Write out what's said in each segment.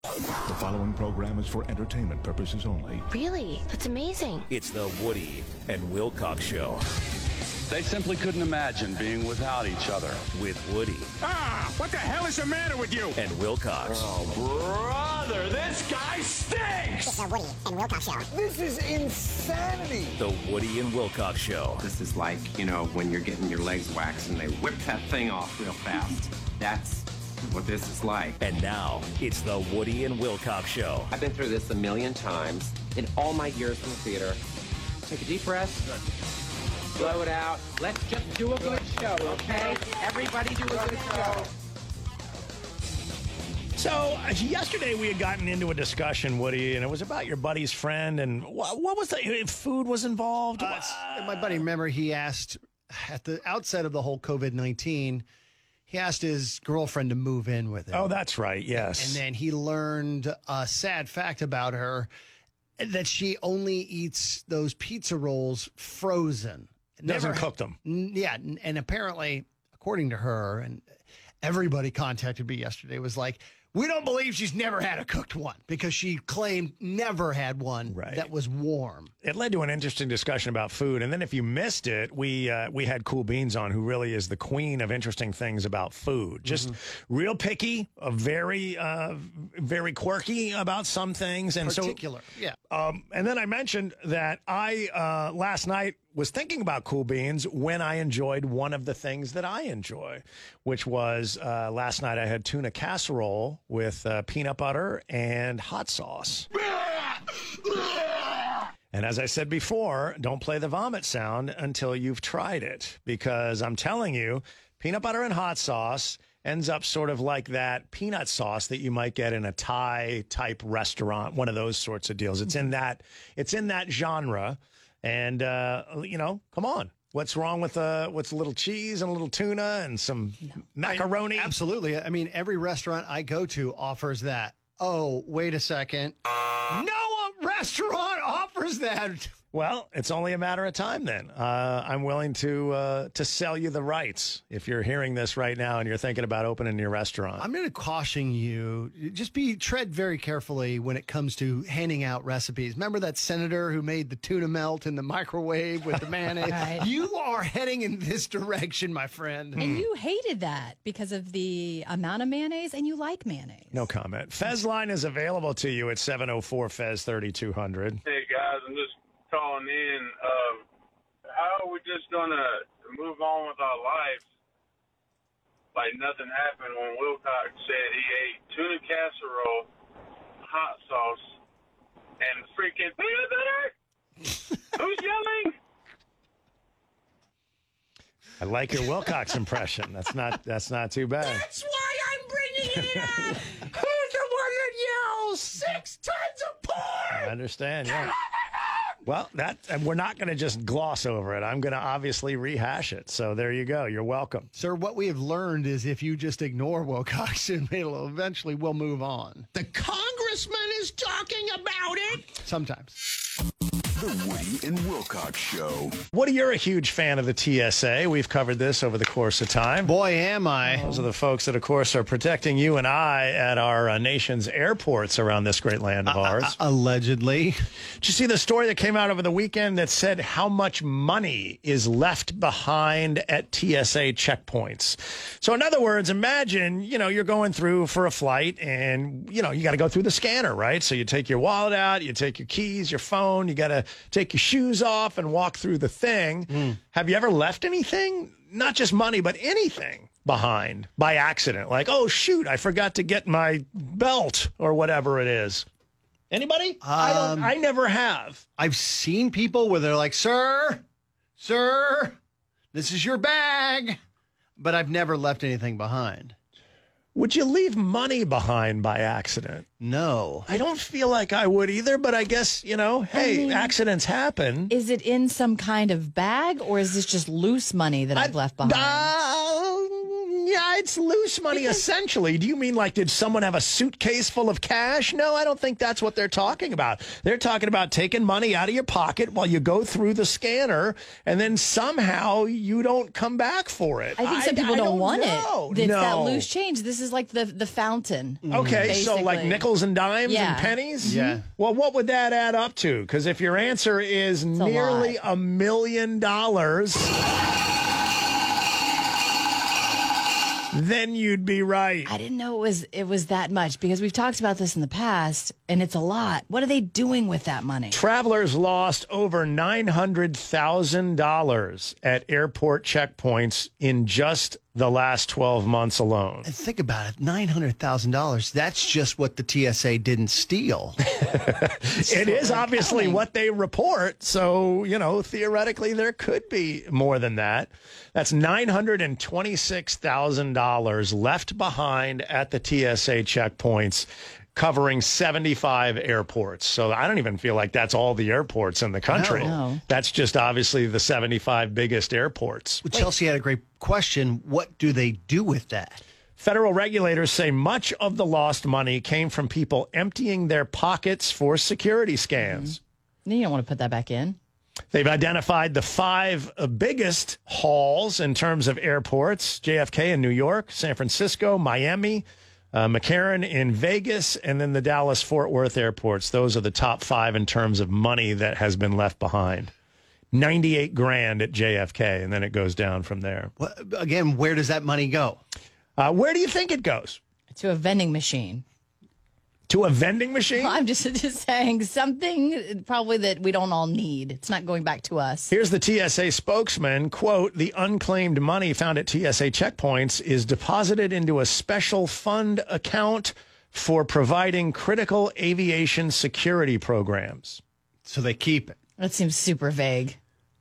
The following program is for entertainment purposes only. Really? That's amazing. It's the Woody and Wilcox Show. They simply couldn't imagine being without each other. With Woody. What the hell is the matter with you? And Wilcox. Oh, brother, this guy stinks! It's the Woody and Wilcox Show. This is insanity. The Woody and Wilcox Show. This is like, when you're getting your legs waxed and they whip that thing off real fast. That's what this is like. And now, it's the Woody and Wilcox Show. I've been through this a million times in all my years in the theater. Take a deep breath. Blow it out. Let's just do a good show, okay? Everybody do a good show. So, yesterday we had gotten into a discussion, Woody, and it was about your buddy's friend, and what was that? Food was involved? My buddy, remember, he asked at the outset of the whole COVID-19, he asked his girlfriend to move in with him. Oh, that's right, yes. And then he learned a sad fact about her, that she only eats those pizza rolls frozen. Doesn't cook them. Yeah, and apparently, according to her, and everybody contacted me yesterday, was like, we don't believe she's never had a cooked one, because she claimed never had one that was warm. It led to an interesting discussion about food. And then if you missed it, we had Cool Beans on, who really is the queen of interesting things about food. Just real picky, very quirky about some things. And particular, yeah. And then I mentioned that I, last night, was thinking about Cool Beans when I enjoyed one of the things that I enjoy, which was last night I had tuna casserole with peanut butter and hot sauce. And as I said before, don't play the vomit sound until you've tried it, because I'm telling you, peanut butter and hot sauce ends up sort of like that peanut sauce that you might get in a Thai type restaurant, one of those sorts of deals. It's in that genre. And, come on. What's wrong with a little cheese and a little tuna and some macaroni? Absolutely. I mean, every restaurant I go to offers that. Oh, wait a second. No restaurant offers that. Well, it's only a matter of time then. I'm willing to sell you the rights if you're hearing this right now and you're thinking about opening your restaurant. I'm going to caution you. Just tread very carefully when it comes to handing out recipes. Remember that senator who made the tuna melt in the microwave with the mayonnaise? Right. You are heading in this direction, my friend. And you hated that because of the amount of mayonnaise, and you like mayonnaise. No comment. Fez line is available to you at 704-FEZ-3200. Hey, guys, I'm just calling in. How are we just gonna move on with our lives like nothing happened when Wilcox said he ate tuna casserole, hot sauce, and freaking peanut butter? Who's yelling? I like your Wilcox impression. That's not too bad. That's why I'm bringing it up. Who's the one that yells 6 tons of porn? I understand, yeah. Well, we're not going to just gloss over it. I'm going to obviously rehash it. So there you go. You're welcome. Sir, what we have learned is if you just ignore Wilcox, eventually we'll move on. The congressman is talking about it. Sometimes. The Woody and Wilcox Show. Woody, you're a huge fan of the TSA. We've covered this over the course of time. Boy, am I. Those are the folks that, of course, are protecting you and I at our nation's airports around this great land of ours. Allegedly. Did you see the story that came out over the weekend that said how much money is left behind at TSA checkpoints? So, in other words, imagine, you're going through for a flight and, you got to go through the scanner, right? So you take your wallet out, you take your keys, your phone, you got to take your shoes off and walk through the thing. Have you ever left anything, not just money, but anything behind by accident? Like, oh, shoot, I forgot to get my belt or whatever it is. Anybody? I never have. I've seen people where they're like, sir, this is your bag. But I've never left anything behind. Would you leave money behind by accident? No. I don't feel like I would either, but I guess, accidents happen. Is it in some kind of bag, or is this just loose money that I've left behind? I it's loose money, essentially. Do you mean like, did someone have a suitcase full of cash? No, I don't think that's what they're talking about. They're talking about taking money out of your pocket while you go through the scanner, and then somehow you don't come back for it. I think some people don't want know. it. It's that loose change. This is like the fountain. Okay, so like basically. nickels and dimes Yeah. and pennies? Yeah. Well, what would that add up to? Because if your answer is nearly $1 million, then you'd be right. I didn't know it was that much because we've talked about this in the past, and it's a lot. What are they doing with that money? Travelers lost over $900,000 at airport checkpoints in just the last 12 months alone. And think about it, $900,000. That's just what the TSA didn't steal. It is obviously what they report. So, theoretically, there could be more than that. That's $926,000 left behind at the TSA checkpoints, covering 75 airports. So I don't even feel like that's all the airports in the country. No. That's just obviously the 75 biggest airports. Well, Chelsea had a great question. What do they do with that? Federal regulators say much of the lost money came from people emptying their pockets for security scans. You don't want to put that back in. They've identified the 5 biggest hauls in terms of airports: JFK in New York, San Francisco, Miami, McCarran in Vegas, and then the Dallas-Fort Worth airports. Those are the top 5 in terms of money that has been left behind. 98 grand at JFK, and then it goes down from there. Well, again, where does that money go? Where do you think it goes? To a vending machine. To a vending machine? Well, I'm just saying something probably that we don't all need. It's not going back to us. Here's the TSA spokesman, quote, "The unclaimed money found at TSA checkpoints is deposited into a special fund account for providing critical aviation security programs." So they keep it. That seems super vague.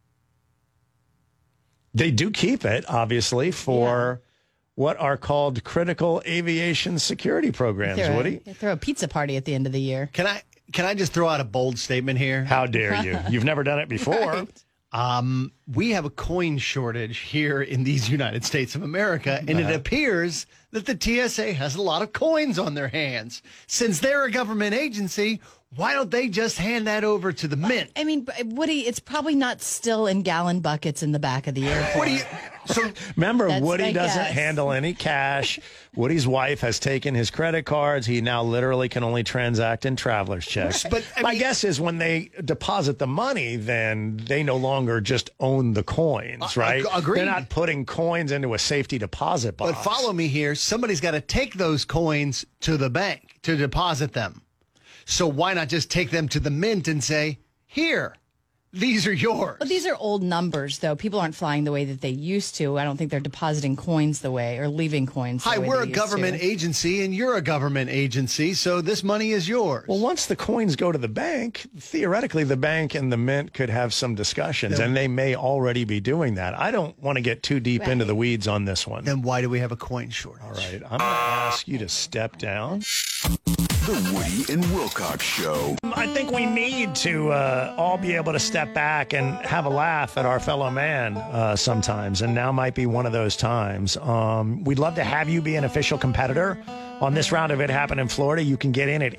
They do keep it, obviously, for what are called critical aviation security programs, Woody. Throw a pizza party at the end of the year. Can I just throw out a bold statement here? How dare you? You've never done it before. Right. We have a coin shortage here in these United States of America, and it appears that the TSA has a lot of coins on their hands. Since they're a government agency, why don't they just hand that over to the mint? I mean, Woody, it's probably not still in gallon buckets in the back of the airport. Remember, That's Woody my doesn't guess. handle any cash. Woody's wife has taken his credit cards. He now literally can only transact in traveler's checks. But my guess is when they deposit the money, then they no longer just own the coins, right? Agreed. They're not putting coins into a safety deposit box. But follow me here. Somebody's got to take those coins to the bank to deposit them. So why not just take them to the mint and say, here, these are yours? Well, these are old numbers, though. People aren't flying the way that they used to. I don't think they're depositing coins the way or leaving coins. Hi, the way we're they a used government to. agency and you're a government agency, so this money is yours. Well, once the coins go to the bank, theoretically, the bank and the mint could have some discussions, and they may already be doing that. I don't want to get too deep into the weeds on this one. Then why do we have a coin shortage? All right, I'm going to ask you to step down. The Woody and Wilcox Show. I think we need to all be able to step back and have a laugh at our fellow man sometimes, and now might be one of those times. We'd love to have you be an official competitor on this round of It Happened in Florida. You can get in at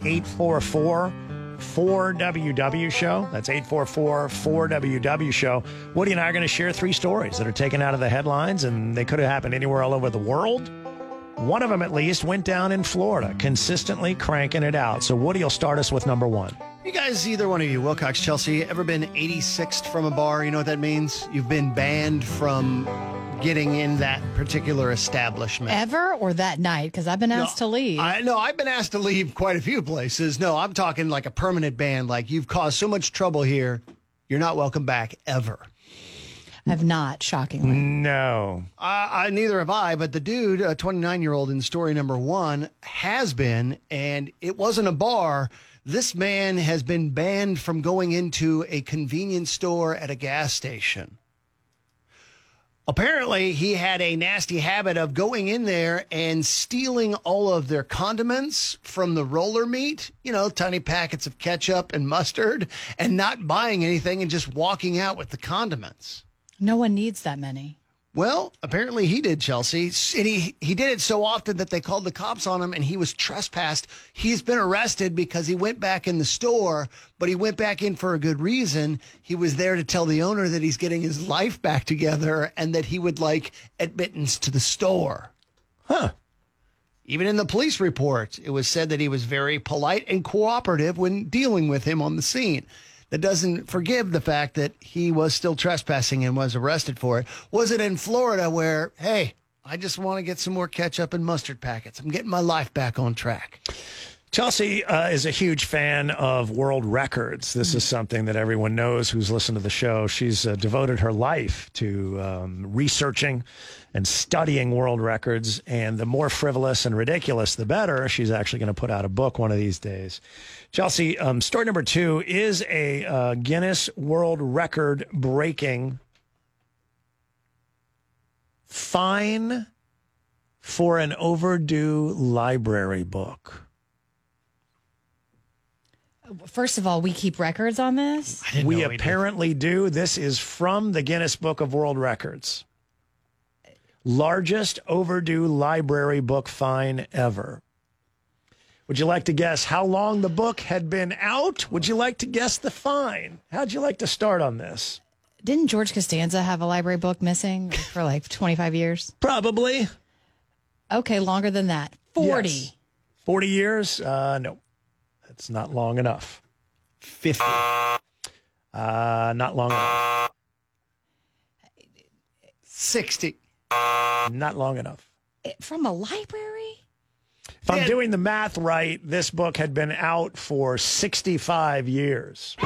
844-4WW Show. That's 844-4WW Show. Woody and I are going to share 3 stories that are taken out of the headlines, and they could have happened anywhere all over the world. One of them, at least, went down in Florida, consistently cranking it out. So Woody will start us with number 1. You guys, either one of you, Wilcox, Chelsea, ever been 86th from a bar? You know what that means? You've been banned from getting in that particular establishment. Ever or that night? Because I've been asked to leave. I've been asked to leave quite a few places. No, I'm talking like a permanent ban. Like, you've caused so much trouble here, you're not welcome back ever. I've not, shockingly. No. Neither have I, but the dude, a 29-year-old in story number 1, has been, and it wasn't a bar. This man has been banned from going into a convenience store at a gas station. Apparently, he had a nasty habit of going in there and stealing all of their condiments from the roller meat, tiny packets of ketchup and mustard, and not buying anything and just walking out with the condiments. No one needs that many. Well, apparently he did, Chelsea. And he did it so often that they called the cops on him and he was trespassed. He's been arrested because he went back in the store, but he went back in for a good reason. He was there to tell the owner that he's getting his life back together and that he would like admittance to the store. Huh. Even in the police report, it was said that he was very polite and cooperative when dealing with him on the scene. That doesn't forgive the fact that he was still trespassing and was arrested for it. Was it in Florida where, hey, I just want to get some more ketchup and mustard packets. I'm getting my life back on track. Chelsea is a huge fan of world records. This is something that everyone knows who's listened to the show. She's devoted her life to researching and studying world records. And the more frivolous and ridiculous, the better. She's actually going to put out a book one of these days. Chelsea, story number 2 is a Guinness World Record breaking fine for an overdue library book. First of all, we keep records on this? We apparently do. This is from the Guinness Book of World Records. Largest overdue library book fine ever. Would you like to guess how long the book had been out? Would you like to guess the fine? How'd you like to start on this? Didn't George Costanza have a library book missing for like 25 years? Probably. Okay, longer than that. 40. Yes. 40 years? No. That's not long enough. 50. Not long enough. 60. Not long enough. From a library? If I'm doing the math right, this book had been out for 65 years.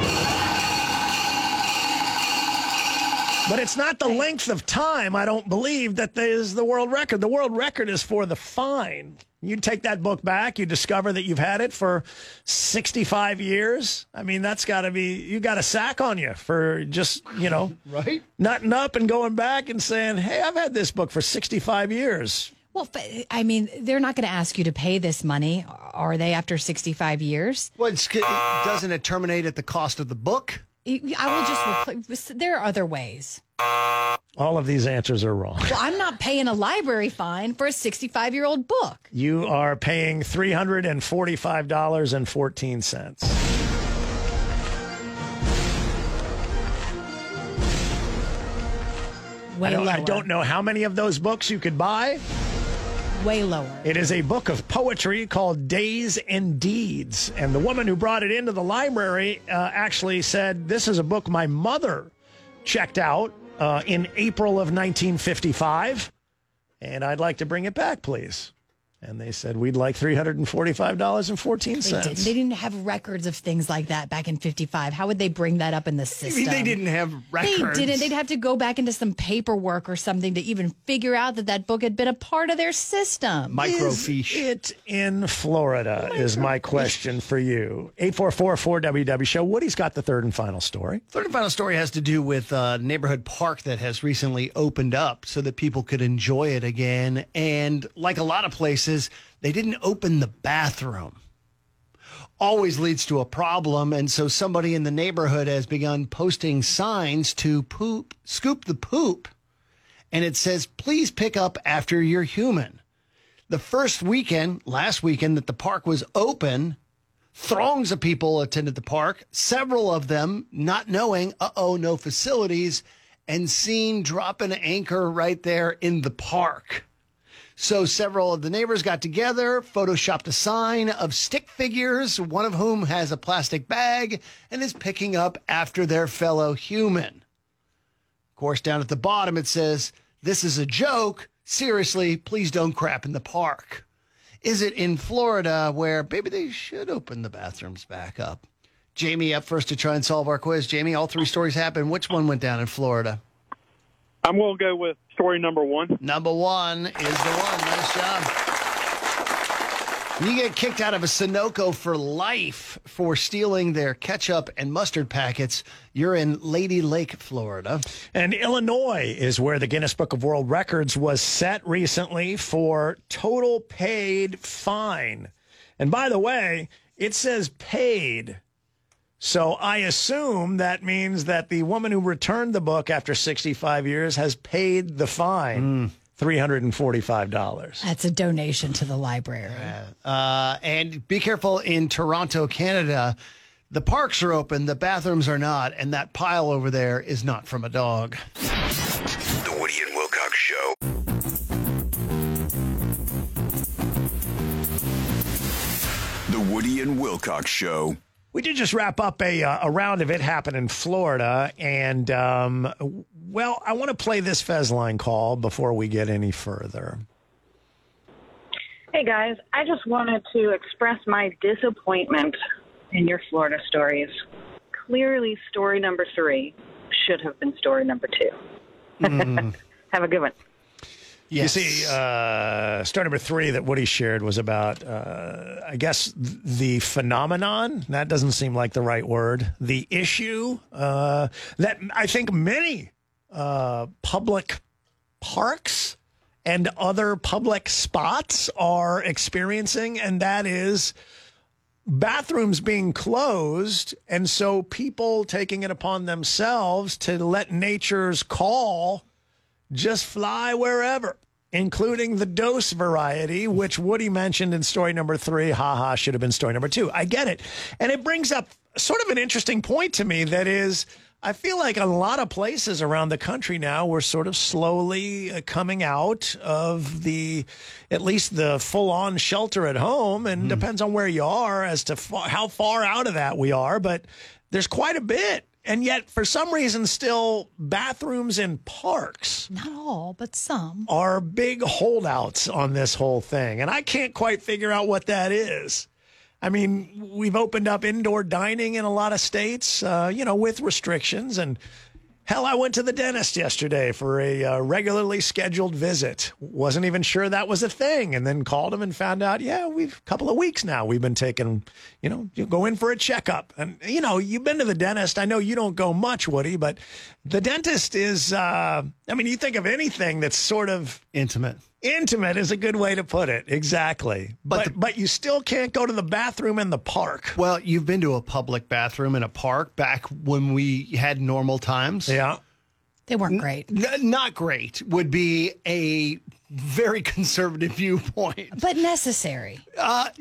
But it's not the length of time, I don't believe, that is the world record. The world record is for the fine. You take that book back, you discover that you've had it for 65 years. I mean, that's got to be, you got a sack on you for just, right? Nutting up and going back and saying, hey, I've had this book for 65 years. Well, I mean, they're not going to ask you to pay this money, are they, after 65 years? Well, doesn't it terminate at the cost of the book? I will just replace. There are other ways. All of these answers are wrong. Well, I'm not paying a library fine for a 65-year-old book. You are paying $345.14. I don't know how many of those books you could buy. Way lower. It is a book of poetry called Days and Deeds. And the woman who brought it into the library actually said, this is a book my mother checked out in April of 1955. And I'd like to bring it back, please. And they said, we'd like $345.14. They didn't have records of things like that back in 55. How would they bring that up in the system? They didn't have records. They didn't. They'd have to go back into some paperwork or something to even figure out that book had been a part of their system. Microfiche. Is it in Florida is my question for you. 844-4WW show. Woody's got the third and final story. Third and final story has to do with a neighborhood park that has recently opened up so that people could enjoy it again. And like a lot of places, they didn't open the bathroom. Always leads to a problem, and so somebody in the neighborhood has begun posting signs to scoop the poop, and it says, please pick up after you're human. The first weekend, last weekend, that the park was open, throngs of people attended the park, several of them not knowing, no facilities, and seen drop an anchor right there in the park. So several of the neighbors got together, photoshopped a sign of stick figures, one of whom has a plastic bag and is picking up after their fellow human. Of course, down at the bottom, it says, this is a joke. Seriously, please don't crap in the park. Is it in Florida where maybe they should open the bathrooms back up? Jamie up first to try and solve our quiz. Jamie, all three stories happened. Which one went down in Florida? I'm going to go with story number 1. Number 1 is the one. Nice job. You get kicked out of a Sunoco for life for stealing their ketchup and mustard packets. You're in Lady Lake, Florida. And Illinois is where the Guinness Book of World Records was set recently for total paid fine. And by the way, it says paid. So I assume that means that the woman who returned the book after 65 years has paid the fine, $345. That's a donation to the library. And be careful in Toronto, Canada. The parks are open, the bathrooms are not, and that pile over there is not from a dog. The Woody and Wilcox Show. The Woody and Wilcox Show. We did just wrap up a round of It Happened in Florida, and, well, I want to play this Fez line call before we get any further. Hey, guys. I just wanted to express my disappointment in your Florida stories. Clearly, story number 3 should have been story number 2. Have a good one. Yes. You see, story number 3 that Woody shared was about, I guess, the phenomenon. That doesn't seem like the right word. The issue that I think many public parks and other public spots are experiencing, and that is bathrooms being closed, and so people taking it upon themselves to let nature's call just fly wherever, including the dose variety, which Woody mentioned in story number 3. Haha, should have been story number 2. I get it. And it brings up sort of an interesting point to me. That is, I feel like a lot of places around the country now, we're sort of slowly coming out of at least the full-on shelter at home, and depends on where you are as to how far out of that we are, but there's quite a bit. And yet, for some reason, still bathrooms in parks, not all, but some, are big holdouts on this whole thing. And I can't quite figure out what that is. I mean, we've opened up indoor dining in a lot of states, with restrictions. And hell, I went to the dentist yesterday for a regularly scheduled visit. Wasn't even sure that was a thing. And then called him and found out, a couple of weeks now we've been taking, you go in for a checkup. And, you've been to the dentist. I know you don't go much, Woody, but the dentist is, you think of anything that's sort of intimate. Intimate is a good way to put it. Exactly. But you still can't go to the bathroom in the park. Well, you've been to a public bathroom in a park back when we had normal times. Yeah. They weren't great. Not great would be a very conservative viewpoint. But necessary. But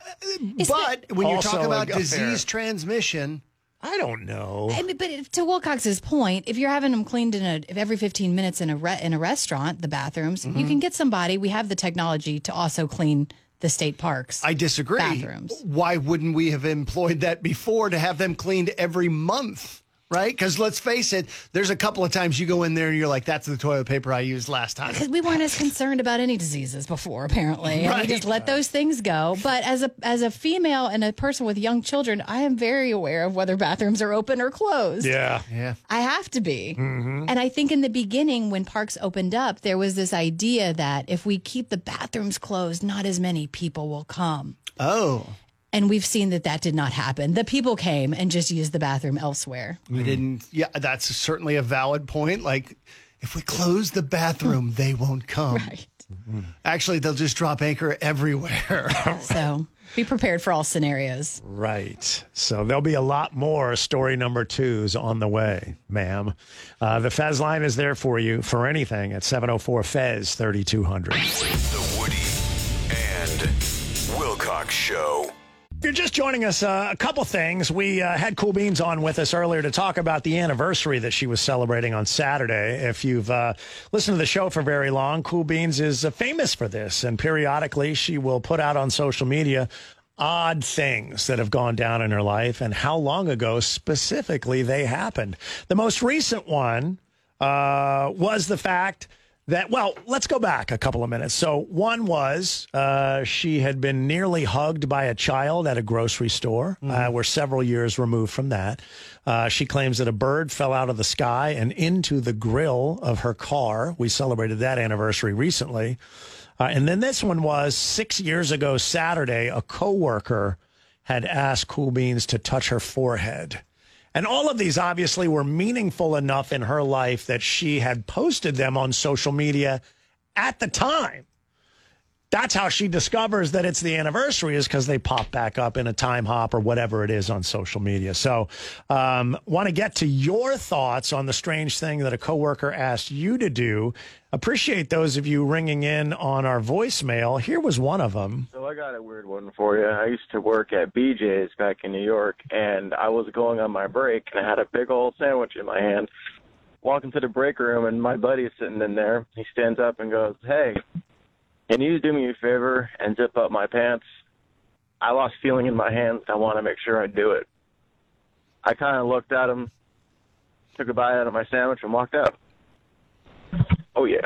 when you talk about disease transmission, I don't know. But to Wilcox's point, if you're having them cleaned every 15 minutes in a restaurant, the bathrooms, you can get somebody. We have the technology to also clean the state parks. I disagree. Bathrooms. Why wouldn't we have employed that before to have them cleaned every month? Right? Because let's face it, there's a couple of times you go in there and you're like, that's the toilet paper I used last time. Because we weren't as concerned about any diseases before, apparently. Right. And we just let those things go. But as a female and a person with young children, I am very aware of whether bathrooms are open or closed. Yeah. I have to be. Mm-hmm. And I think in the beginning, when parks opened up, there was this idea that if we keep the bathrooms closed, not as many people will come. Oh. And we've seen that did not happen. The people came and just used the bathroom elsewhere. We didn't. Yeah, that's certainly a valid point. Like, if we close the bathroom, they won't come. Right. Actually, they'll just drop anchor everywhere. So be prepared for all scenarios. Right. So there'll be a lot more story number 2s on the way, ma'am. The Fez line is there for you for anything at 704-FEZ-3200. The Woody and Wilcox Show. If you're just joining us, a couple things. We had Cool Beans on with us earlier to talk about the anniversary that she was celebrating on Saturday. If you've listened to the show for very long, Cool Beans is famous for this, and periodically she will put out on social media odd things that have gone down in her life and how long ago specifically they happened. The most recent one was the fact that, well, let's go back a couple of minutes. So one was she had been nearly hugged by a child at a grocery store. We're several years removed from that. She claims that a bird fell out of the sky and into the grill of her car. We celebrated that anniversary recently. And then this one was 6 years ago Saturday, a coworker had asked Cool Beans to touch her forehead. And all of these obviously were meaningful enough in her life that she had posted them on social media at the time. that's how she discovers that it's the anniversary, is because they pop back up in a time hop or whatever it is on social media. So want to get to your thoughts on the strange thing that a coworker asked you to do. Appreciate those of you ringing in on our voicemail. Here was one of them. So I got a weird one for you. I used to work at BJ's back in New York, and I was going on my break, and I had a big old sandwich in my hand. Walking to the break room, and my buddy is sitting in there. He stands up and goes, "Hey, can you do me a favor and zip up my pants? I lost feeling in my hands. I want to make sure I do it." I kind of looked at him, took a bite out of my sandwich, and walked out. Oh, yeah.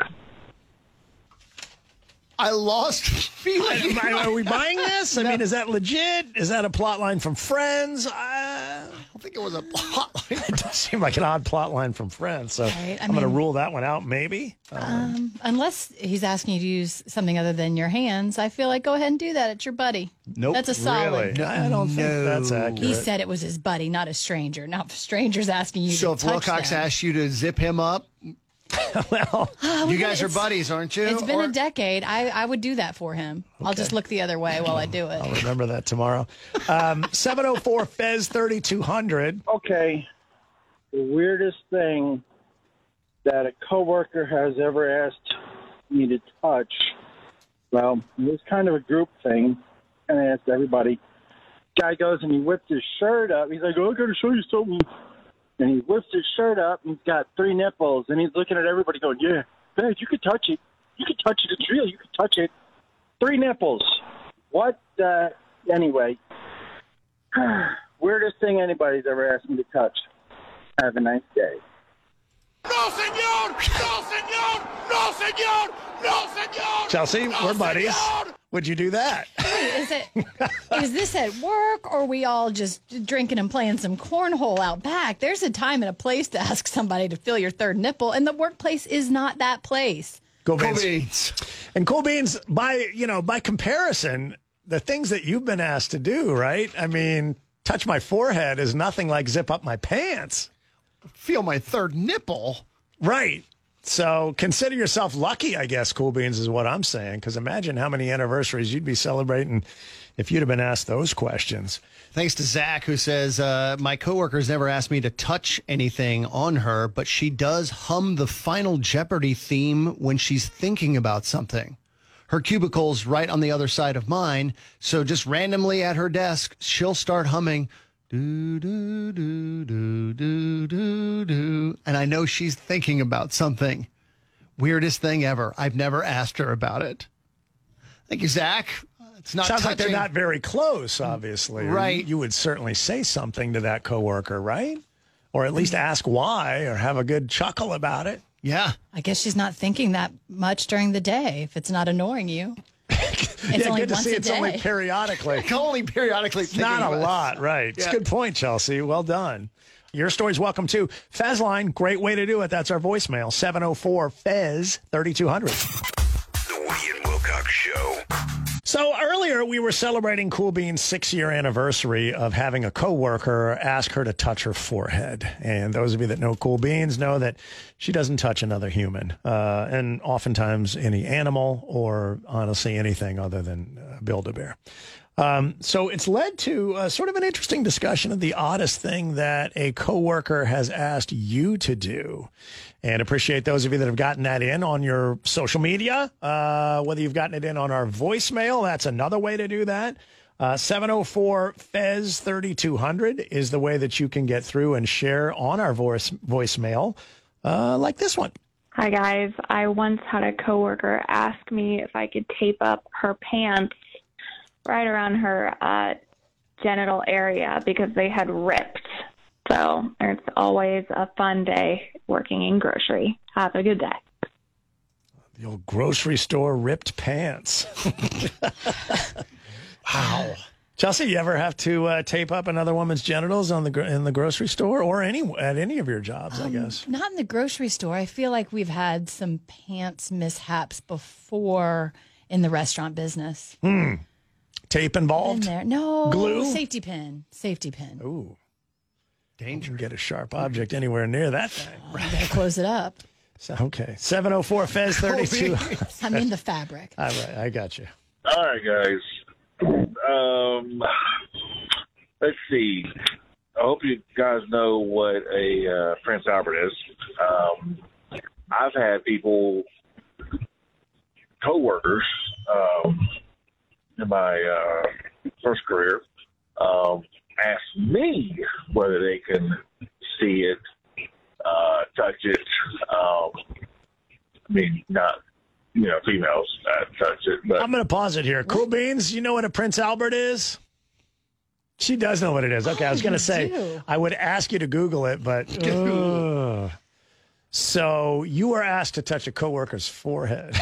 I lost feeling. Are we buying this? I mean, is that legit? Is that a plot line from Friends? I don't think it was a plot line. It does seem like an odd plot line from Friends. So Right, I I'm going to mean- rule that one out, maybe. Unless he's asking you to use something other than your hands, I feel like go ahead and do that. It's your buddy. Nope. That's a solid. Really? I don't think that's accurate. He said it was his buddy, not a stranger. Now, if a stranger's asking you So to if touch Wilcox them, asked you to zip him up, well, you guys are buddies, aren't you? It's been Or- a decade. I would do that for him. I'll just look the other way while I do it. I'll remember that tomorrow. 704 Fez 3200. Okay, the weirdest thing that a coworker has ever asked me to touch, well, it was kind of a group thing, and I asked everybody. Guy goes and he whipped his shirt up. He's like, "Oh, I got to show you something." And he whips his shirt up, and he's got 3 nipples, and he's looking at everybody going, "Yeah, man, you could touch it. You could touch it. It's real. You could touch it." 3 nipples. What? Anyway, weirdest thing anybody's ever asked me to touch. Have a nice day. No, senor! No, senor! No, senor! No, senor! Chelsea, we're buddies. Would you do that? Is this at work, or are we all just drinking and playing some cornhole out back? There's a time and a place to ask somebody to feel your 3rd nipple, and the workplace is not that place. Cool Beans. And Cool Beans, by comparison, the things that you've been asked to do, right? I mean, touch my forehead is nothing like zip up my pants. Feel my 3rd nipple. Right. So consider yourself lucky, I guess, Cool Beans, is what I'm saying. Because imagine how many anniversaries you'd be celebrating if you'd have been asked those questions. Thanks to Zach, who says, my coworker's never asked me to touch anything on her, but she does hum the Final Jeopardy theme when she's thinking about something. Her cubicle's right on the other side of mine, so just randomly at her desk, she'll start humming, do, do, do, do, do, do, do. And I know she's thinking about something. Weirdest thing ever. I've never asked her about it. Thank you, Zach. It's not Sounds like they're touching. not very close, obviously. Right. You would certainly say something to that coworker, right? Or at least ask why or have a good chuckle about it. Yeah. I guess she's not thinking that much during the day if it's not annoying you. It's only good to once see. a It's day. only periodically. Only periodically. It's not a thinking about it. lot, right? It's Yeah. a good point, Chelsea. Well done. Your story's welcome too. Fez line, great way to do it. That's our voicemail, 704 Fez 3200. The Woody and Wilcox Show. So earlier we were celebrating Cool Bean's 6-year anniversary of having a coworker ask her to touch her forehead. And those of you that know Cool Beans know that she doesn't touch another human, and oftentimes any animal or honestly anything other than Build-A-Bear. So it's led to sort of an interesting discussion of the oddest thing that a coworker has asked you to do. And appreciate those of you that have gotten that in on your social media, whether you've gotten it in on our voicemail. That's another way to do that. 704 Fez 3200 is the way that you can get through and share on our voicemail, like this one. Hi, guys. I once had a coworker ask me if I could tape up her pants right around her genital area because they had ripped. So it's always a fun day working in grocery. Have a good day. The old grocery store ripped pants. Wow. Chelsea, you ever have to tape up another woman's genitals in the grocery store or at any of your jobs, I guess? Not in the grocery store. I feel like we've had some pants mishaps before in the restaurant business. Tape In involved? there. No. Glue? Safety pin. Safety pin. Ooh. Danger. Get a sharp object anywhere near that thing. You better close it up. Okay. 704 Fez 32. I mean the fabric. All right, I got you. All right, guys. Let's see. I hope you guys know what a Prince Albert is. I've had people, co-workers, in my first career, ask me whether they can see it, touch it. I mean, not, females touch it. But I'm going to pause it here. Cool Beans, you know what a Prince Albert is? She does know what it is. Okay, I was going to say, I would ask you to Google it, but... So you were asked to touch a coworker's forehead.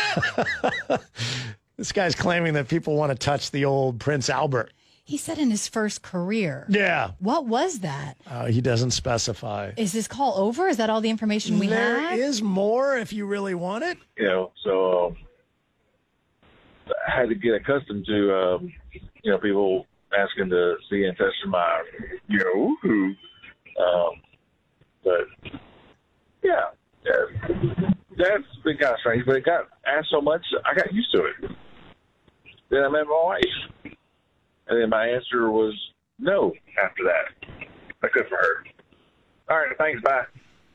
This guy's claiming that people want to touch the old Prince Albert. He said in his first career. Yeah. What was that? He doesn't specify. Is this call over? Is that all the information we have? There is more if you really want it. So I had to get accustomed to, people asking to see and touch my, but yeah, that's been kind of strange, but it got asked so much, I got used to it. Then I met my wife, and then my answer was no after that. I good for her. All right, thanks, bye.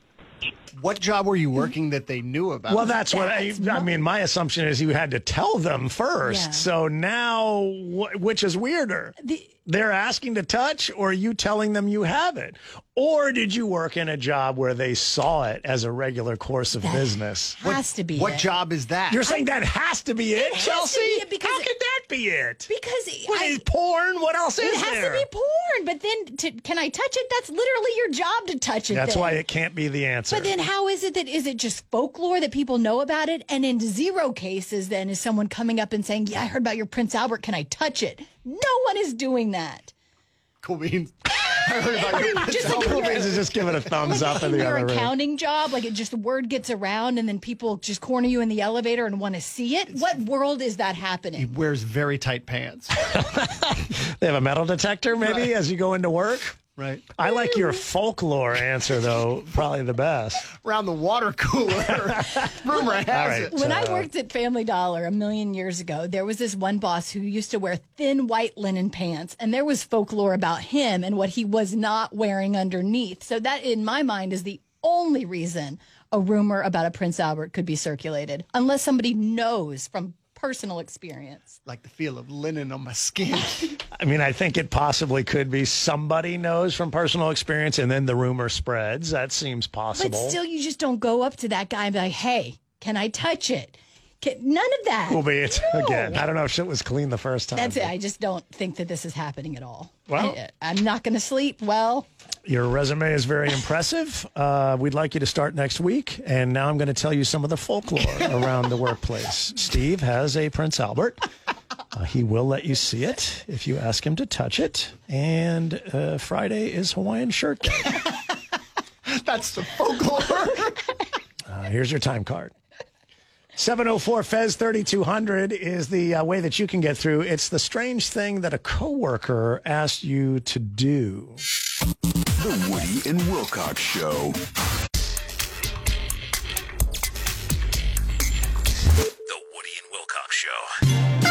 What job were you working that they knew about? Well, that's what I mean. My assumption is you had to tell them first. Yeah. So now, which is weirder? They're asking to touch, or are you telling them you have it? Or did you work in a job where they saw it as a regular course of business? Has to be What it. job is that? You're saying that has to be it, has Chelsea? to be it because how could that be it? Because what is porn? What else is it has there? to be porn, but then can I touch it? That's literally your job to touch it. That's then. why it can't be the answer. But then how is it it just folklore that people know about it? And in zero cases, then is someone coming up and saying, yeah, I heard about your Prince Albert. Can I touch it? No one is doing that. Cool Beans. I heard about your Prince Just like Albert. Cool Beans is just giving a thumbs up in the your other room. accounting job, like it just the word gets around and then people just corner you in the elevator and want to see it. What world is that He happening? wears very tight pants. They have a metal detector, maybe, as you go into work? Right. I like your folklore answer, though, probably the best. Around the water cooler. Rumor has it. When I worked at Family Dollar a million years ago, there was this one boss who used to wear thin white linen pants, and there was folklore about him and what he was not wearing underneath. So that, in my mind, is the only reason a rumor about a Prince Albert could be circulated, unless somebody knows from personal experience. Like the feel of linen on my skin. I mean, I think it possibly could be somebody knows from personal experience, and then the rumor spreads. That seems possible. But still, you just don't go up to that guy and be like, hey, can I touch it? None of that. Cool Beans. No. Again, I don't know if shit was clean the first time. That's it. I just don't think that this is happening at all. Well- I'm not going to sleep well. Your resume is very impressive. We'd like you to start next week. And now I'm going to tell you some of the folklore around the workplace. Steve has a Prince Albert. He will let you see it if you ask him to touch it. And Friday is Hawaiian Shirt Day. That's the folklore. Here's your time card. 704 Fez 3200 is the way that you can get through. It's the strange thing that a coworker asked you to do. The Woody and Wilcox Show. The Woody and Wilcox Show.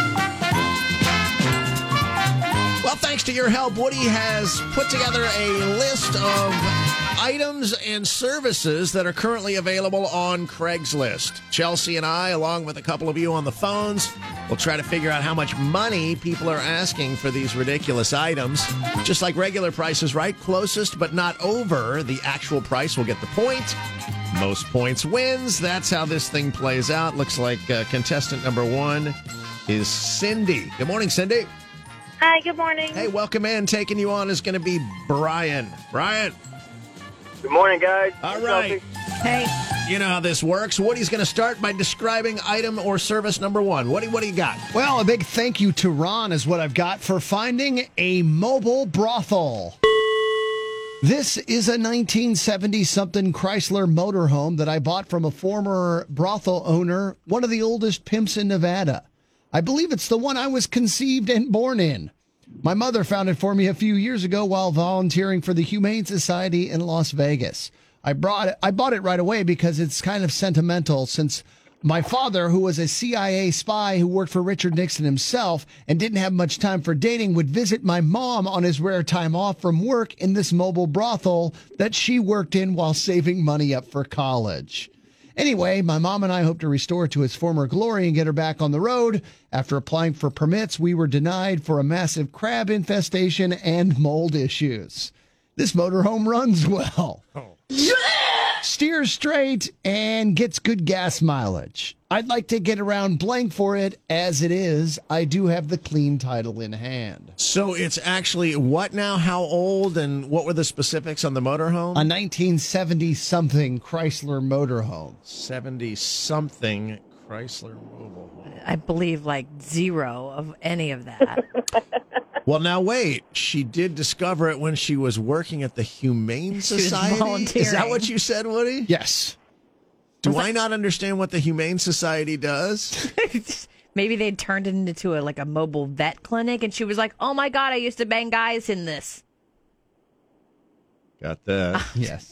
Well, thanks to your help, Woody has put together a list of items and services that are currently available on Craigslist. Chelsea and I, along with a couple of you on the phones, will try to figure out how much money people are asking for these ridiculous items. Just like regular prices, right? Closest but not over the actual price will get the point. Most points wins. That's how this thing plays out. Looks like contestant number one is Cindy. Good morning, Cindy. Hi, good morning. Hey, welcome in. Taking you on is going to be Brian. Brian. Good morning, guys. All right. Hey. You know how this works. Woody's going to start by describing item or service number one. Woody, what do you got? Well, a big thank you to Ron is what I've got for finding a mobile brothel. This is a 1970-something Chrysler motorhome that I bought from a former brothel owner, one of the oldest pimps in Nevada. I believe it's the one I was conceived and born in. My mother found it for me a few years ago while volunteering for the Humane Society in Las Vegas. I bought it right away because it's kind of sentimental since my father, who was a CIA spy who worked for Richard Nixon himself and didn't have much time for dating, would visit my mom on his rare time off from work in this mobile brothel that she worked in while saving money up for college. Anyway, my mom and I hope to restore it to its former glory and get her back on the road. After applying for permits, we were denied for a massive crab infestation and mold issues. This motorhome runs well. Steers straight and gets good gas mileage. I'd like to get around blank for it. As it is, I do have the clean title in hand. So it's actually what now? How old? And what were the specifics on the motorhome? A 1970-something Chrysler motorhome. 70-something Chrysler mobile home. I believe like zero of any of that. Well, now wait. She did discover it when she was working at the Humane Society. Was volunteering. Is that what you said, Woody? Yes. Do I not understand what the Humane Society does? Maybe they turned it into a mobile vet clinic, and she was like, "Oh my God, I used to bang guys in this." Got that? Yes.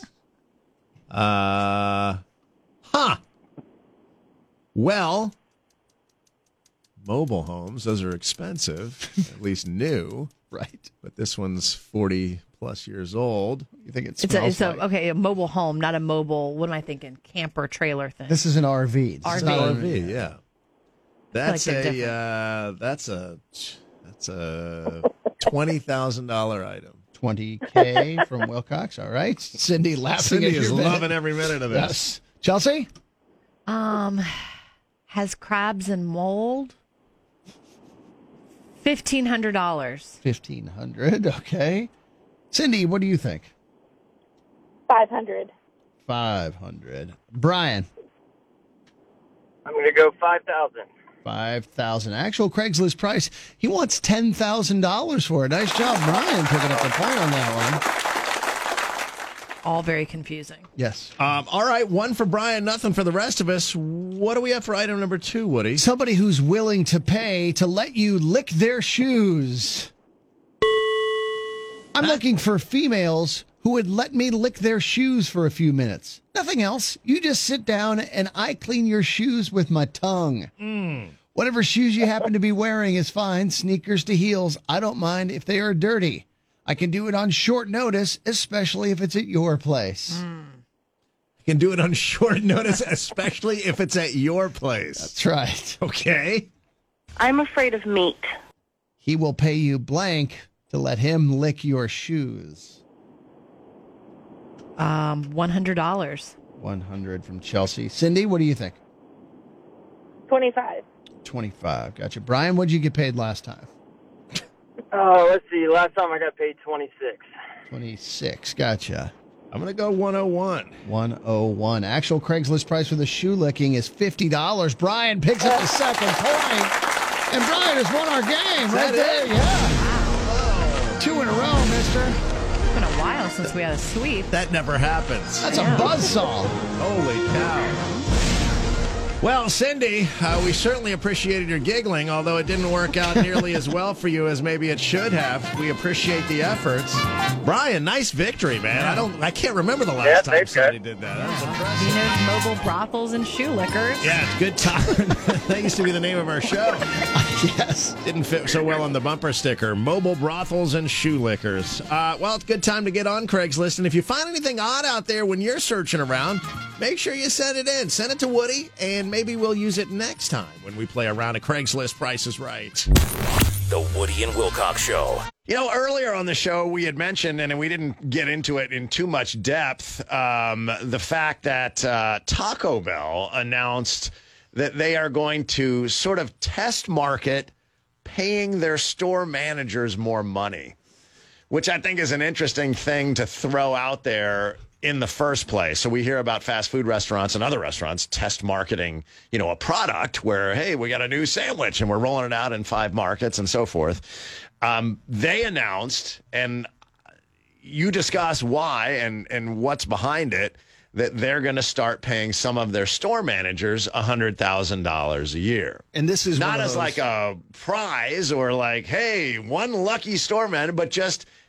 Well, mobile homes, those are expensive, at least new. Right. But this one's 40 plus years old. You think it It's smells a mobile home, not a mobile. What am I thinking? Camper trailer thing. This is an RV. It's an RV, yeah. That's they're that's a $20,000 item. $20K from Wilcox. All right. Cindy laughing. Cindy at your is minute. loving every minute of this. Yes. Chelsea? Has crabs and mold. $1,500. $1,500. Okay. Cindy, what do you think? 500. 500. Brian? I'm going to go 5,000. 5,000. Actual Craigslist price. He wants $10,000 for it. Nice job, Brian, picking up the point on that one. All very confusing. Yes. All right, one for Brian, nothing for the rest of us. What do we have for item number 2, Woody? Somebody who's willing to pay to let you lick their shoes. I'm looking for females who would let me lick their shoes for a few minutes. Nothing else. You just sit down and I clean your shoes with my tongue. Whatever shoes you happen to be wearing is fine. Sneakers to heels. I don't mind if they are dirty. I can do it on short notice, especially if it's at your place. You can do it on short notice, especially if it's at your place. That's right. Okay. I'm afraid of meat. He will pay you blank to let him lick your shoes. $100. 100 from Chelsea. Cindy, what do you think? 25. 25. Gotcha. Brian, what did you get paid last time? Oh, let's see. Last time I got paid 26. 26. Gotcha. I'm going to go 101. 101. Actual Craigslist price for the shoe licking is $50. Brian picks up the second point. And Brian has won our game right there. Yeah. 2 in a row, mister. It's been a while since we had a sweep. That never happens. That's a buzzsaw. Holy cow. Well, Cindy, we certainly appreciated your giggling, although it didn't work out nearly as well for you as maybe it should have. We appreciate the efforts. Brian, nice victory, man. I can't remember the last time somebody did that. That was impressive. Vino's Mobile Brothels and Shoe Lickers. Yeah, it's good time. That used to be the name of our show. Yes. Didn't fit so well on the bumper sticker. Mobile Brothels and Shoe Lickers. Well, it's a good time to get on Craigslist. And if you find anything odd out there when you're searching around, make sure you send it in. Send it to Woody, and maybe we'll use it next time when we play a round of Craigslist Price is Right. The Woody and Wilcox Show. You know, earlier on the show, we had mentioned, and we didn't get into it in too much depth, the fact that Taco Bell announced that they are going to sort of test market paying their store managers more money, which I think is an interesting thing to throw out there in the first place. So we hear about fast food restaurants and other restaurants test marketing, you know, a product where, hey, we got a new sandwich and we're rolling it out in 5 markets and so forth. They announced, and you discuss why and what's behind it, that they're going to start paying some of their store managers $100,000 a year. And this is not as like a prize or like, hey, one lucky store manager, but just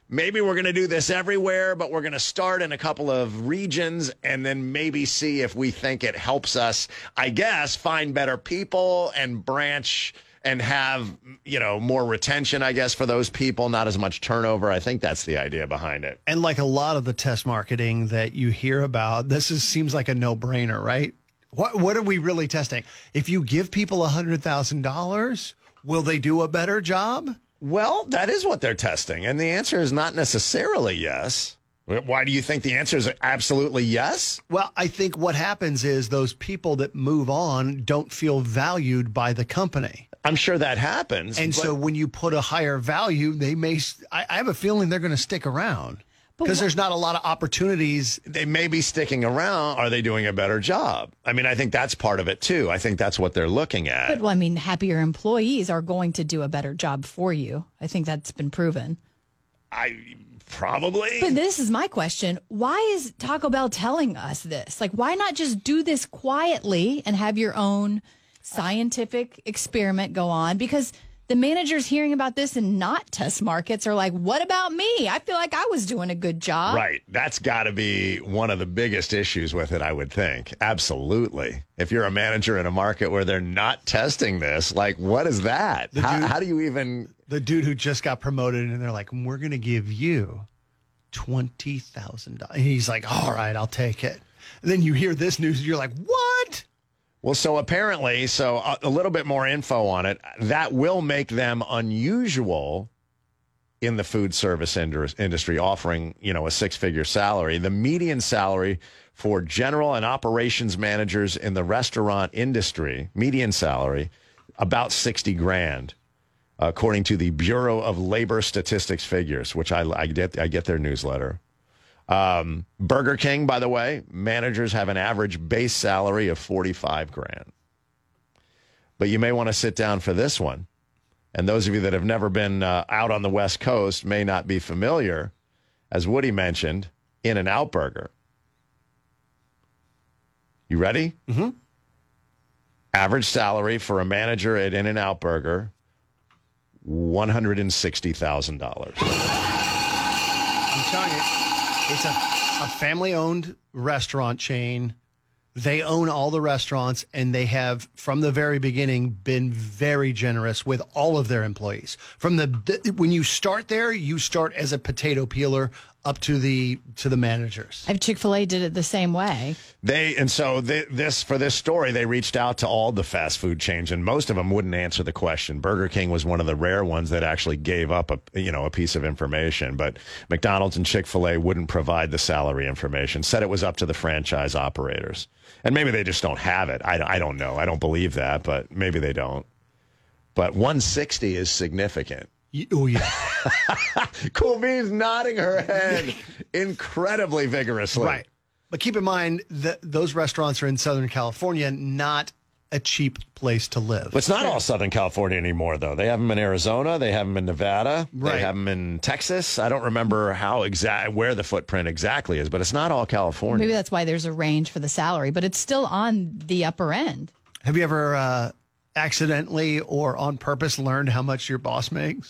maybe we're going to do this everywhere, but we're going to start in a couple of regions and then maybe see if we think it helps us, I guess, find better people and branch and have, more retention, I guess, for those people, not as much turnover. I think that's the idea behind it. And like a lot of the test marketing that you hear about, seems like a no-brainer, right? What are we really testing? If you give people $100,000, will they do a better job? Well, that is what they're testing. And the answer is not necessarily yes. Why do you think the answer is absolutely yes? Well, I think what happens is those people that move on don't feel valued by the company. I'm sure that happens. And so when you put a higher value, I have a feeling they're going to stick around. Because there's not a lot of opportunities. They may be sticking around. Are they doing a better job? I mean, I think that's part of it, too. I think that's what they're looking at. But, happier employees are going to do a better job for you. I think that's been proven. Probably. But this is my question. Why is Taco Bell telling us this? Like, why not just do this quietly and have your own scientific experiment go on? Because the managers hearing about this in not test markets are like, what about me? I feel like I was doing a good job. Right. That's got to be one of the biggest issues with it, I would think. Absolutely. If you're a manager in a market where they're not testing this, like, what is that? How do you even... The dude who just got promoted, and they're like, we're going to give you $20,000. And he's like, all right, I'll take it. And then you hear this news, and you're like, what? Well, so apparently, a little bit more info on it, that will make them unusual in the food service industry, offering, a six-figure salary. The median salary for general and operations managers in the restaurant industry, median salary, about $60,000, according to the Bureau of Labor Statistics figures, which I get their newsletter. Burger King, by the way, managers have an average base salary of $45,000. But you may want to sit down for this one. And those of you that have never been out on the West Coast may not be familiar, as Woody mentioned, In-N-Out Burger. You ready? Mm-hmm. Average salary for a manager at In-N-Out Burger, $160,000. I'm telling you. It's a family-owned restaurant chain. They own all the restaurants, and they have, from the very beginning, been very generous with all of their employees. When you start there, you start as a potato peeler up to the managers. Chick-fil-A did it the same way. For this story, they reached out to all the fast food chains, and most of them wouldn't answer the question. Burger King was one of the rare ones that actually gave up a piece of information, but McDonald's and Chick-fil-A wouldn't provide the salary information, said it was up to the franchise operators. And maybe they just don't have it. I don't know. I don't believe that, but maybe they don't. But 160 is significant. Oh, yeah. Cool Beans nodding her head incredibly vigorously. Right. But keep in mind that those restaurants are in Southern California, not a cheap place to live. But it's not all Southern California anymore, though. They have them in Arizona. They have them in Nevada. Right. They have them in Texas. I don't remember where the footprint exactly is, but it's not all California. Maybe that's why there's a range for the salary, but it's still on the upper end. Have you ever accidentally or on purpose learned how much your boss makes?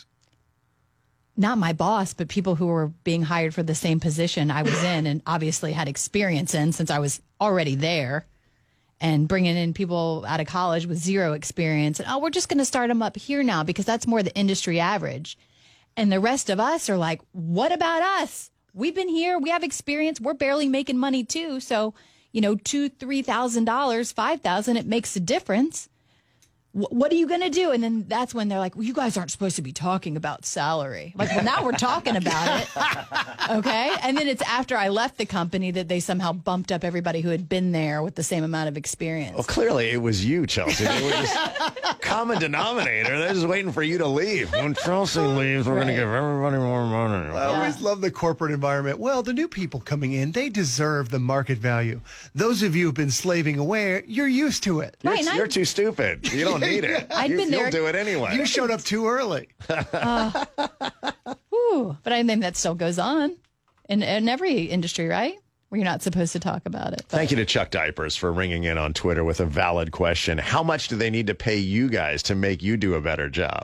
Not my boss, but people who were being hired for the same position I was in and obviously had experience in since I was already there, and bringing in people out of college with zero experience. And, we're just going to start them up here now because that's more the industry average. And the rest of us are like, what about us? We've been here. We have experience. We're barely making money too. So, $2,000, $3,000, $5,000, it makes a difference. What are you going to do? And then that's when they're like, well, you guys aren't supposed to be talking about salary. Like, well, now we're talking about it. Okay. And then it's after I left the company that they somehow bumped up everybody who had been there with the same amount of experience. Well, clearly it was you, Chelsea. It was just common denominator. They're just waiting for you to leave. When Chelsea leaves, we're going to give everybody more money. I always love the corporate environment. Well, the new people coming in, they deserve the market value. Those of you who've been slaving away, you're used to it. You're too stupid. You don't need it. You'll do it anyway. You showed up too early. But I think that still goes on in every industry, right? where you're not supposed to talk about it. Thank you to Chuck Diapers for ringing in on Twitter with a valid question. How much do they need to pay you guys to make you do a better job?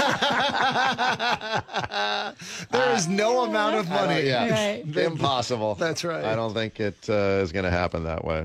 There is no amount of money. Yeah. Impossible. That's right. I don't think it is going to happen that way.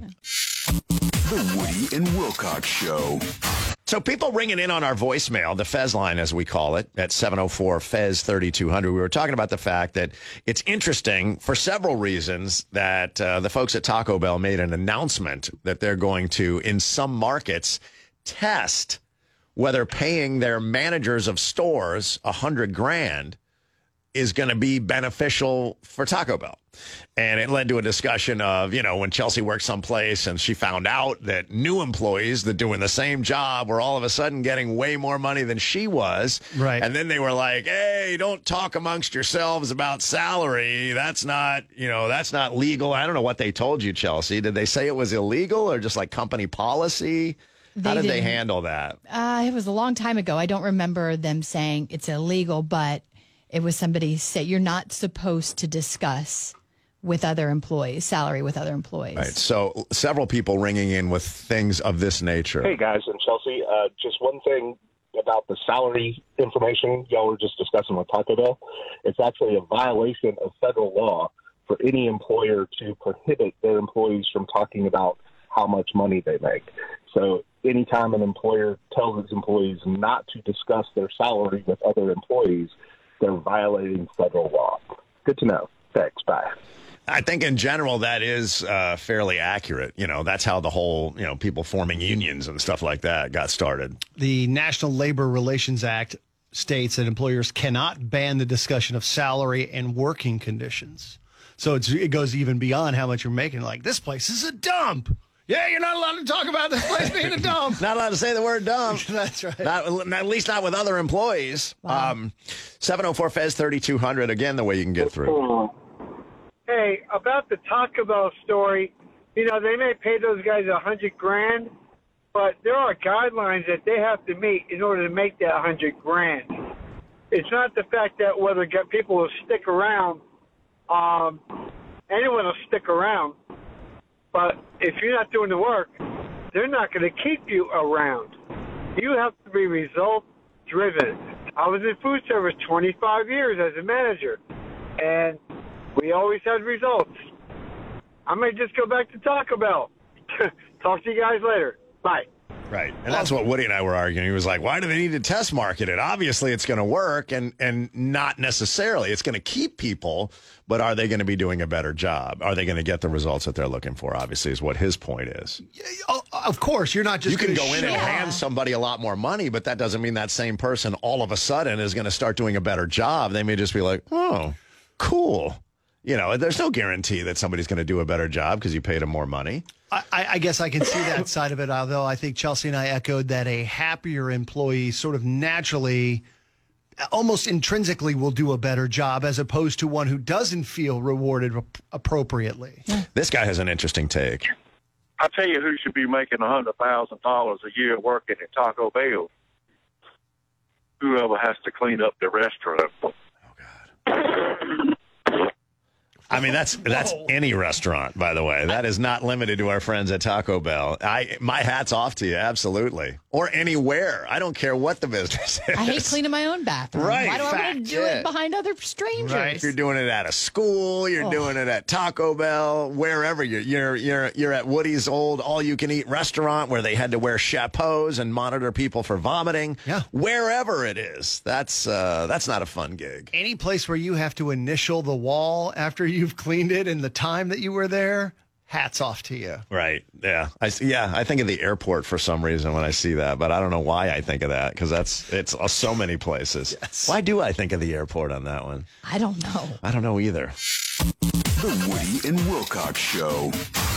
The Woody and Wilcox Show. So people ringing in on our voicemail, the Fez line as we call it, at 704-FEZ-3200. We were talking about the fact that it's interesting for several reasons that the folks at Taco Bell made an announcement that they're going to, in some markets, test whether paying their managers of stores $100,000 is going to be beneficial for Taco Bell. And it led to a discussion of, when Chelsea worked someplace and she found out that new employees that doing the same job were all of a sudden getting way more money than she was. Right. And then they were like, hey, don't talk amongst yourselves about salary. That's not legal. I don't know what they told you, Chelsea. Did they say it was illegal or just like company policy? How did they handle that? It was a long time ago. I don't remember them saying it's illegal, but it was somebody said you're not supposed to discuss with other employees, salary with other employees. Right. So several people ringing in with things of this nature. Hey, guys, and Chelsea, just one thing about the salary information y'all were just discussing with Taco Bell. It's actually a violation of federal law for any employer to prohibit their employees from talking about how much money they make. So anytime an employer tells its employees not to discuss their salary with other employees, they're violating federal law. Good to know. Thanks. Bye. I think in general that is fairly accurate. That's how the whole, people forming unions and stuff like that got started. The National Labor Relations Act states that employers cannot ban the discussion of salary and working conditions. So it goes even beyond how much you're making. Like, this place is a dump. Yeah, you're not allowed to talk about this place being a dump. Not allowed to say the word dump. That's right. At least not with other employees. Wow. 704-FEZ-3200, again, the way you can get through. Hey, about the Taco Bell story, they may pay those guys $100,000, but there are guidelines that they have to meet in order to make that $100,000. It's not the fact that whether people will stick around. Anyone will stick around. But if you're not doing the work, they're not going to keep you around. You have to be result-driven. I was in food service 25 years as a manager, and we always had results. I may just go back to Taco Bell. Talk to you guys later. Bye. Right. And that's what Woody and I were arguing. He was like, why do they need to test market it? Obviously, it's going to work, and not necessarily. It's going to keep people, but are they going to be doing a better job? Are they going to get the results that they're looking for, obviously, is what his point is. Of course, you're not just You can gonna go in and hand somebody a lot more money, but that doesn't mean that same person all of a sudden is going to start doing a better job. They may just be like, oh, cool. There's no guarantee that somebody's going to do a better job because you paid them more money. I guess I can see that side of it, although I think Chelsea and I echoed that a happier employee sort of naturally, almost intrinsically, will do a better job as opposed to one who doesn't feel rewarded appropriately. This guy has an interesting take. I'll tell you who should be making $100,000 a year working at Taco Bell. Whoever has to clean up the restaurant. I mean, that's any restaurant, by the way. That is not limited to our friends at Taco Bell. My hat's off to you, absolutely. Or anywhere. I don't care what the business is. I hate cleaning my own bathroom. Right. Why do I want to do it behind other strangers? Right. If you're doing it at a school, you're doing it at Taco Bell, wherever you're at Woody's old all-you-can-eat restaurant where they had to wear chapeaus and monitor people for vomiting. Yeah. Wherever it is, that's not a fun gig. Any place where you have to initial the wall after you've cleaned it and the time that you were there, hats off to you. Right. Yeah. I think of the airport for some reason when I see that, but I don't know why I think of that because it's so many places. Yes. Why do I think of the airport on that one? I don't know. I don't know either. The Woody and Wilcox Show.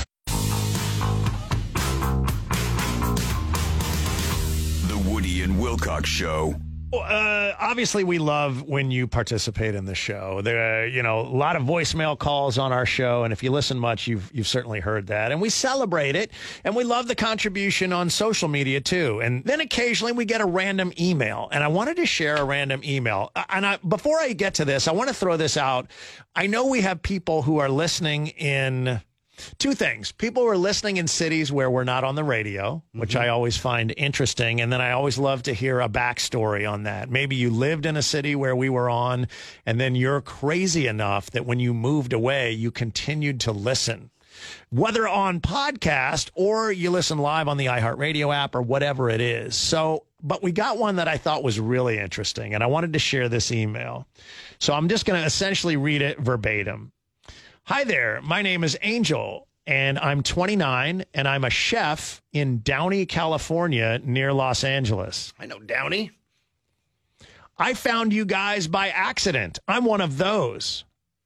The Woody and Wilcox Show. Obviously, we love when you participate in the show. There, a lot of voicemail calls on our show, and if you listen much, you've certainly heard that. And we celebrate it, and we love the contribution on social media too. And then occasionally we get a random email, and I wanted to share a random email. And before I get to this, I want to throw this out. I know we have people who are listening in Two things. People were listening in cities where we're not on the radio, which I always find interesting. And then I always love to hear a backstory on that. Maybe you lived in a city where we were on, and then you're crazy enough that when you moved away, you continued to listen. Whether on podcast or you listen live on the iHeartRadio app or whatever it is. So, but we got one that I thought was really interesting, and I wanted to share this email. So I'm just going to essentially read it verbatim. Hi there. My name is Angel, and I'm 29, and I'm a chef in Downey, California, near Los Angeles. I know Downey. I found you guys by accident. I'm one of those.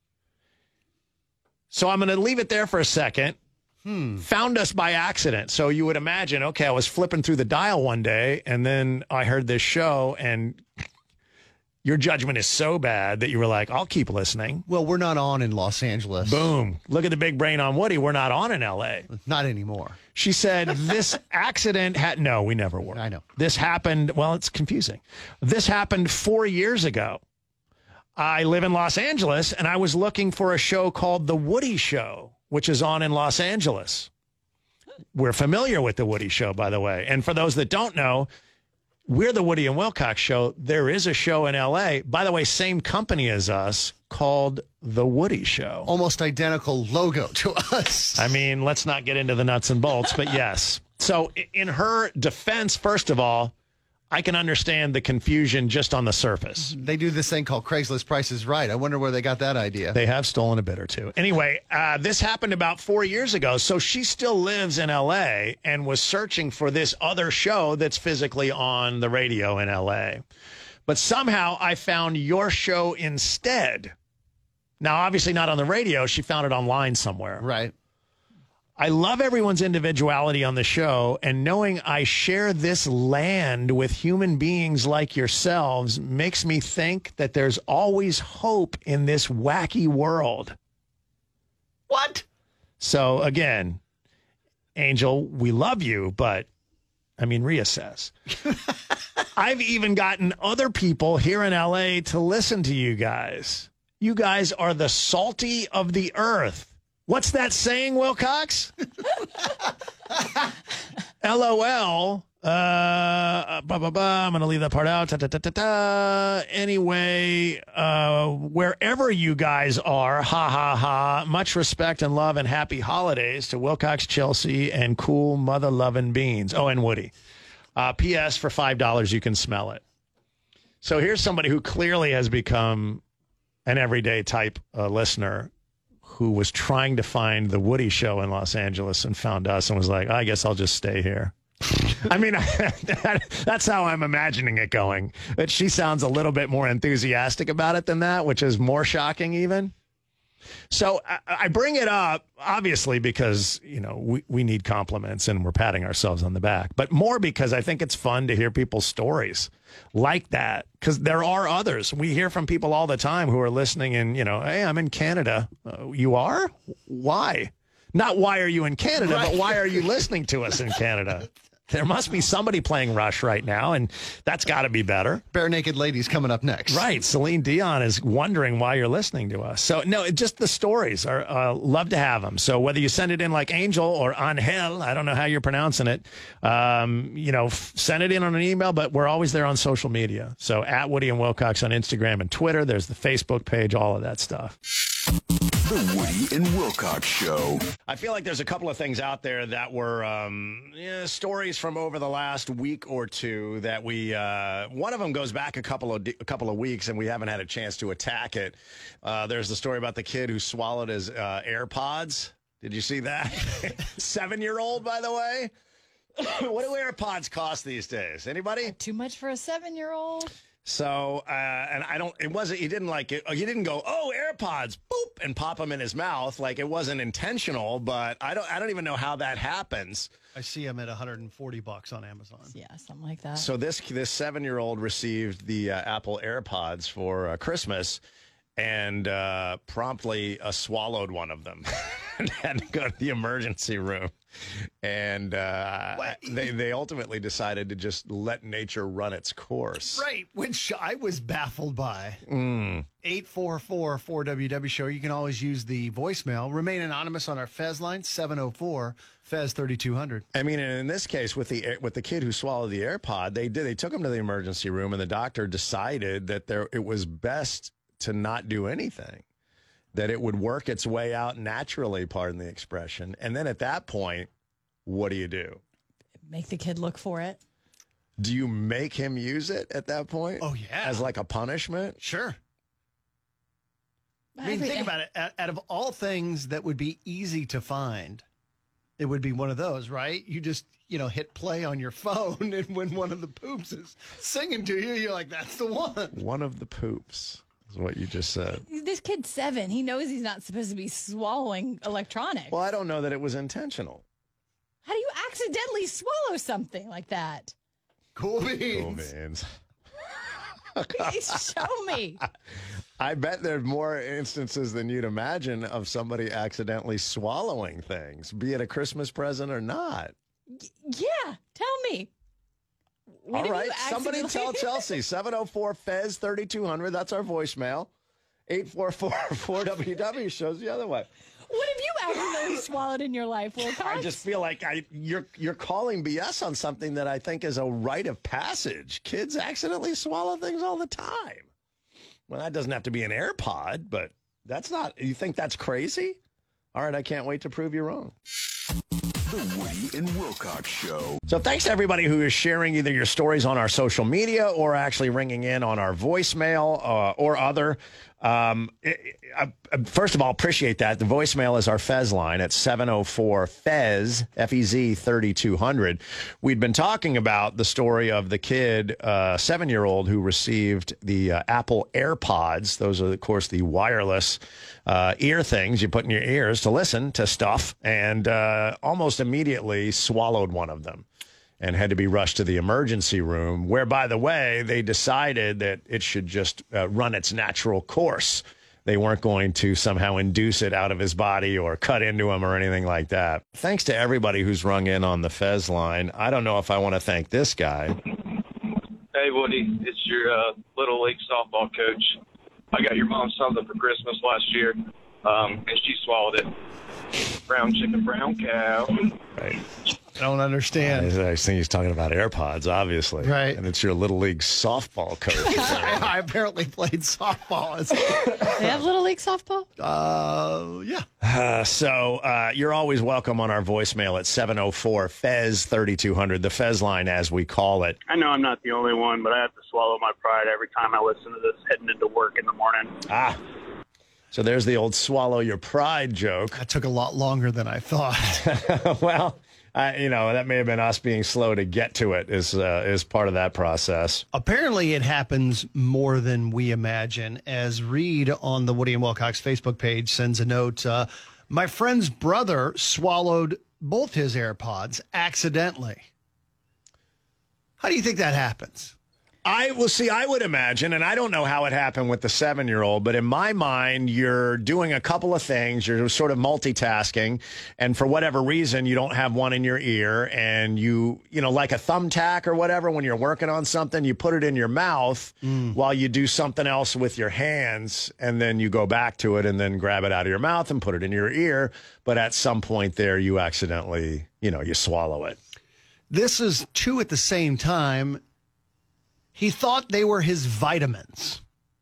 So I'm going to leave it there for a second. Found us by accident. So you would imagine, okay, I was flipping through the dial one day, and then I heard this show, and your judgment is so bad that you were like, I'll keep listening. Well, we're not on in Los Angeles. Boom. Look at the big brain on Woody. We're not on in L.A. Not anymore. She said, this accident had... No, we never were. I know. This happened... Well, it's confusing. This happened 4 years ago. I live in Los Angeles, and I was looking for a show called The Woody Show, which is on in Los Angeles. We're familiar with The Woody Show, by the way. And for those that don't know... We're the Woody and Wilcox Show. There is a show in L.A., by the way, same company as us, called The Woody Show. Almost identical logo to us. I mean, let's not get into the nuts and bolts, but yes. So in her defense, first of all, I can understand the confusion just on the surface. They do this thing called Craigslist Price is Right. I wonder where they got that idea. They have stolen a bit or two. Anyway, this happened about 4 years ago. So she still lives in L.A. and was searching for this other show that's physically on the radio in L.A. But somehow I found your show instead. Now, obviously not on the radio. She found it online somewhere. Right. I love everyone's individuality on the show, and knowing I share this land with human beings like yourselves makes me think that there's always hope in this wacky world. What? So, again, Angel, we love you, but, I mean, reassess. I've even gotten other people here in L.A. to listen to you guys. You guys are the salty of the earth. What's that saying, Wilcox? LOL. I'm going to leave that part out. Anyway, wherever you guys are, ha, ha, ha. Much respect and love and happy holidays to Wilcox, Chelsea, and cool mother-loving beans. Oh, and Woody. P.S. For $5, you can smell it. So here's somebody who clearly has become an everyday type listener who was trying to find the Woody Show in Los Angeles and found us and was like, I guess I'll just stay here. I mean, that's how I'm imagining it going. But she sounds a little bit more enthusiastic about it than that, which is more shocking even. So I bring it up, obviously, because, you know, we need compliments and we're patting ourselves on the back, but more because I think it's fun to hear people's stories like that, because there are others. We hear from people all the time who are listening and, you know, hey, I'm in Canada. You are? Why? Not why are you in Canada, right. But why are you listening to us in Canada? There must be somebody playing Rush right now, and that's got to be better. Bare Naked Ladies coming up next. Right. Celine Dion is wondering why you're listening to us. So, no, just the stories are love to have them. So whether you send it in like Angel or Angel, I don't know how you're pronouncing it, you know, send it in on an email, but we're always there on social media. So at Woody and Wilcox on Instagram and Twitter. There's the Facebook page, all of that stuff. The Woody and Wilcox Show. I feel like there's a couple of things out there that were stories from over the last week or two that we one of them goes back a couple of weeks and we haven't had a chance to attack it. There's the story about the kid who swallowed his AirPods. Did you see that? 7-year-old, by the way. What do AirPods cost these days? Anybody? Too much for a 7-year-old. So, and I don't, it wasn't, he didn't like it. He didn't go, oh, AirPods, boop, and pop them in his mouth. Like it wasn't intentional, but I don't even know how that happens. I see him at $140 on Amazon. Yeah, something like that. So this 7-year-old received the Apple AirPods for Christmas and promptly swallowed one of them. and had to go to the emergency room. And they ultimately decided to just let nature run its course. Right, which I was baffled by. 844-4WW show. You can always use the voicemail. Remain anonymous on our Fez line, 704-FEZ-3200. I mean, in this case, with the kid who swallowed the AirPod, they took him to the emergency room, and the doctor decided that it was best to not do anything, that it would work its way out naturally, pardon the expression. And then at that point, what do you do? Make the kid look for it. Do you make him use it at that point? Oh, yeah. As like a punishment? Sure. I mean, think about it. Out of all things that would be easy to find, it would be one of those, right? You just, hit play on your phone, and when one of the poops is singing to you, you're like, that's the one. One of the poops is what you just said. This kid's 7. He knows he's not supposed to be swallowing electronics. Well, I don't know that it was intentional. How do you accidentally swallow something like that? Cool beans. Cool beans. Please show me. I bet there's more instances than you'd imagine of somebody accidentally swallowing things, be it a Christmas present or not. Yeah, tell me. All right, somebody tell Chelsea. 704-FEZ-3200. That's our voicemail. 844-4WW shows the other way. What have you accidentally swallowed in your life, Wilcox? I just feel like you're calling BS on something that I think is a rite of passage. Kids accidentally swallow things all the time. Well, that doesn't have to be an AirPod, but that's not. You think that's crazy? All right, I can't wait to prove you wrong. The Woody and Wilcox Show. So thanks to everybody who is sharing either your stories on our social media or actually ringing in on our voicemail or other. First of all, appreciate that. The voicemail is our Fez line at 704-FEZ, F-E-Z 3200. We'd been talking about the story of the kid, 7-year-old, who received the Apple AirPods. Those are, of course, the wireless ear things you put in your ears to listen to stuff, and almost immediately swallowed one of them and had to be rushed to the emergency room, where, by the way, they decided that it should just run its natural course. They weren't going to somehow induce it out of his body or cut into him or anything like that. Thanks to everybody who's rung in on the Fez line. I don't know if I want to thank this guy. Hey, Woody, it's your Little League softball coach. I got your mom something for Christmas last year, and she swallowed it. Brown chicken, brown cow. Right. I don't understand. I think he's talking about AirPods, obviously. Right. And it's your Little League softball coach. I apparently played softball. They have Little League softball? Yeah. So you're always welcome on our voicemail at 704-FEZ-3200, the Fez line as we call it. I know I'm not the only one, but I have to swallow my pride every time I listen to this heading into work in the morning. So there's the old swallow your pride joke. That took a lot longer than I thought. Well, that may have been us being slow to get to it is part of that process. Apparently, it happens more than we imagine. As Reed on the Woody and Wilcox Facebook page sends a note, my friend's brother swallowed both his AirPods accidentally. How do you think that happens? I would imagine, and I don't know how it happened with the 7-year-old, but in my mind, you're doing a couple of things. You're sort of multitasking, and for whatever reason, you don't have one in your ear, and you like a thumbtack or whatever, when you're working on something, you put it in your mouth while you do something else with your hands, and then you go back to it and then grab it out of your mouth and put it in your ear. But at some point there, you accidentally, you swallow it. This is two at the same time. He thought they were his vitamins.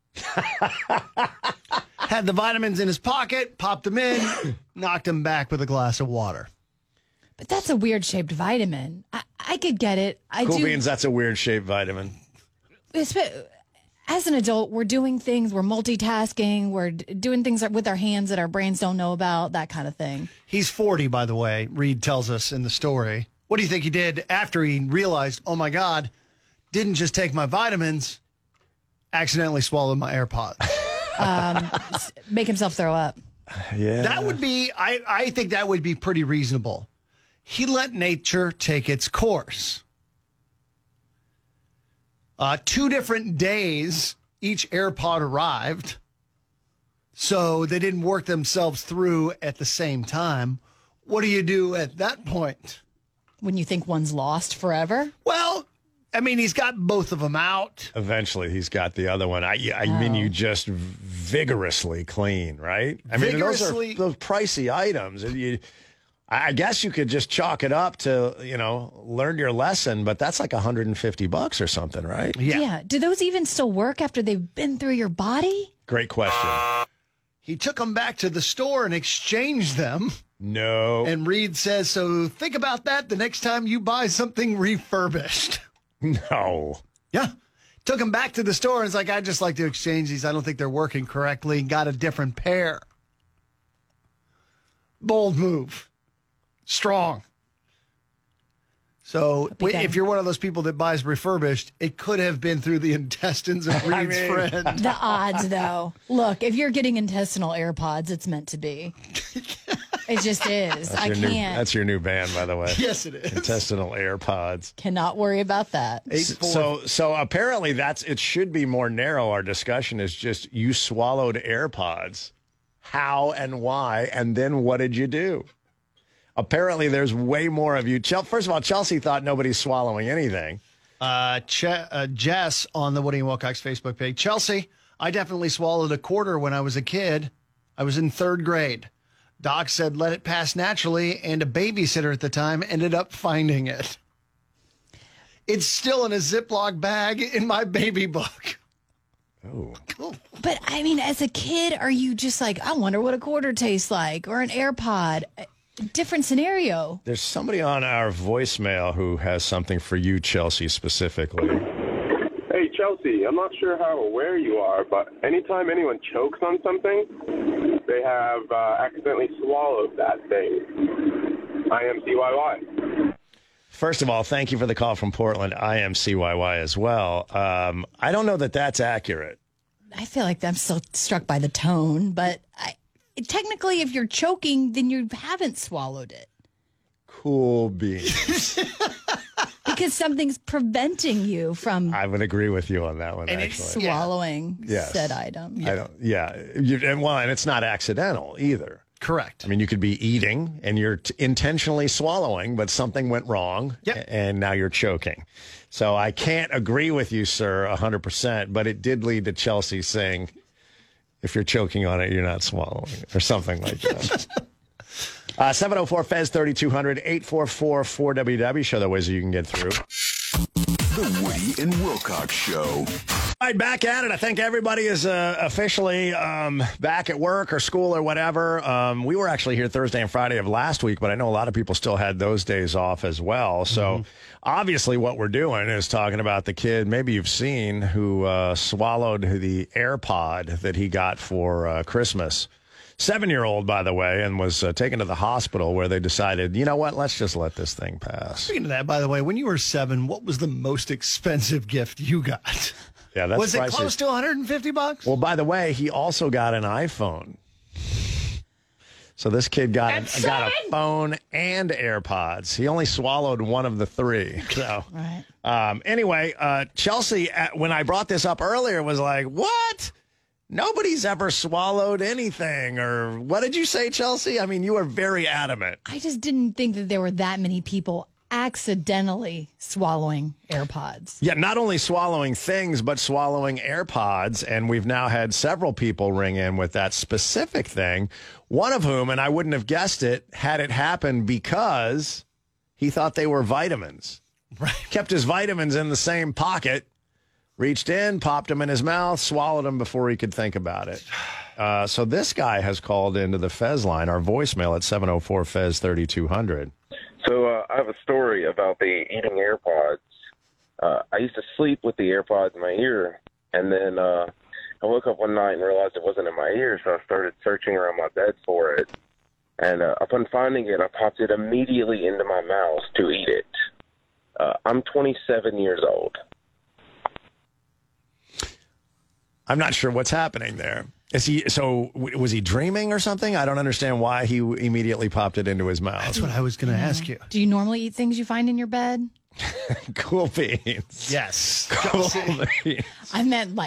Had the vitamins in his pocket, popped them in, knocked them back with a glass of water. But that's a weird shaped vitamin. I could get it. Cool beans, that's a weird shaped vitamin. As an adult, we're doing things, we're multitasking, we're doing things with our hands that our brains don't know about, that kind of thing. He's 40, by the way, Reed tells us in the story. What do you think he did after he realized, oh my God, didn't just take my vitamins, accidentally swallowed my AirPods? Make himself throw up. Yeah. That would be, I think that would be pretty reasonable. He let nature take its course. 2 different days, each AirPod arrived. So they didn't work themselves through at the same time. What do you do at that point? When you think one's lost forever? Well, I mean, he's got both of them out. Eventually, he's got the other one. I mean, you just vigorously clean, right? I mean, those are those pricey items. I guess you could just chalk it up to, learn your lesson, but that's like $150 or something, right? Yeah. Do those even still work after they've been through your body? Great question. He took them back to the store and exchanged them. No. And Reed says, so think about that the next time you buy something refurbished. No. Yeah. Took them back to the store and it's like, I'd just like to exchange these. I don't think they're working correctly. Got a different pair. Bold move. Strong. So if you're one of those people that buys refurbished, it could have been through the intestines of Reed's friend. The odds, though. Look, if you're getting intestinal AirPods, it's meant to be. It just is. I can't. That's your new band, by the way. Yes, it is. Intestinal AirPods. Cannot worry about that. So apparently it should be more narrow. Our discussion is just you swallowed AirPods. How and why? And then what did you do? Apparently, there's way more of you. First of all, Chelsea thought nobody's swallowing anything. Jess on the Woody and Wilcox Facebook page. Chelsea, I definitely swallowed a quarter when I was a kid. I was in 3rd grade. Doc said let it pass naturally, and a babysitter at the time ended up finding it. It's still in a Ziploc bag in my baby book. Oh. Cool. But, I mean, as a kid, are you just like, I wonder what a quarter tastes like, or an AirPod? Different scenario. There's somebody on our voicemail who has something for you, Chelsea, specifically. Hey, Chelsea, I'm not sure how aware you are, but anytime anyone chokes on something, they have accidentally swallowed that thing. I am CYY. First of all, thank you for the call from Portland. I am CYY as well. I don't know that that's accurate. I feel like I'm still struck by the tone, but technically, if you're choking, then you haven't swallowed it. Cool beans. Because something's preventing you from I would agree with you on that one, actually. Swallowing said item. And it's not accidental either. Correct. I mean, you could be eating and you're intentionally swallowing, but something went wrong, and now you're choking. So I can't agree with you, sir, 100%, but it did lead to Chelsea saying, if you're choking on it, you're not swallowing it, or something like that. 704-FEZ-3200, 844-4WW. Show the ways that you can get through. The Woody and Wilcox Show. All right, back at it. I think everybody is officially back at work or school or whatever. We were actually here Thursday and Friday of last week, but I know a lot of people still had those days off as well. So obviously what we're doing is talking about the kid maybe you've seen who swallowed the AirPod that he got for Christmas. 7-year-old, by the way, and was taken to the hospital where they decided, you know what, let's just let this thing pass. Speaking of that, by the way, when you were 7, what was the most expensive gift you got? Yeah, that's was pricey. it close to $150? Well, by the way, he also got an iPhone. So this kid got a phone and AirPods. He only swallowed one of the 3. So, anyway, Chelsea, when I brought this up earlier, was like, what? Nobody's ever swallowed anything. Or what did you say, Chelsea? I mean, you were very adamant. I just didn't think that there were that many people accidentally swallowing AirPods. Yeah, not only swallowing things, but swallowing AirPods. And we've now had several people ring in with that specific thing. One of whom, and I wouldn't have guessed it, had it happen because he thought they were vitamins. Right. Kept his vitamins in the same pocket. Reached in, popped them in his mouth, swallowed them before he could think about it. So this guy has called into the Fez line, our voicemail at 704-FEZ-3200. So I have a story about the eating AirPods. I used to sleep with the AirPods in my ear, and then I woke up one night and realized it wasn't in my ear, so I started searching around my bed for it. And upon finding it, I popped it immediately into my mouth to eat it. I'm 27 years old. I'm not sure what's happening there. Was he dreaming or something? I don't understand why he immediately popped it into his mouth. That's what I was going to ask you. Do you normally eat things you find in your bed? Cool beans. Yes. Cool beans. I meant like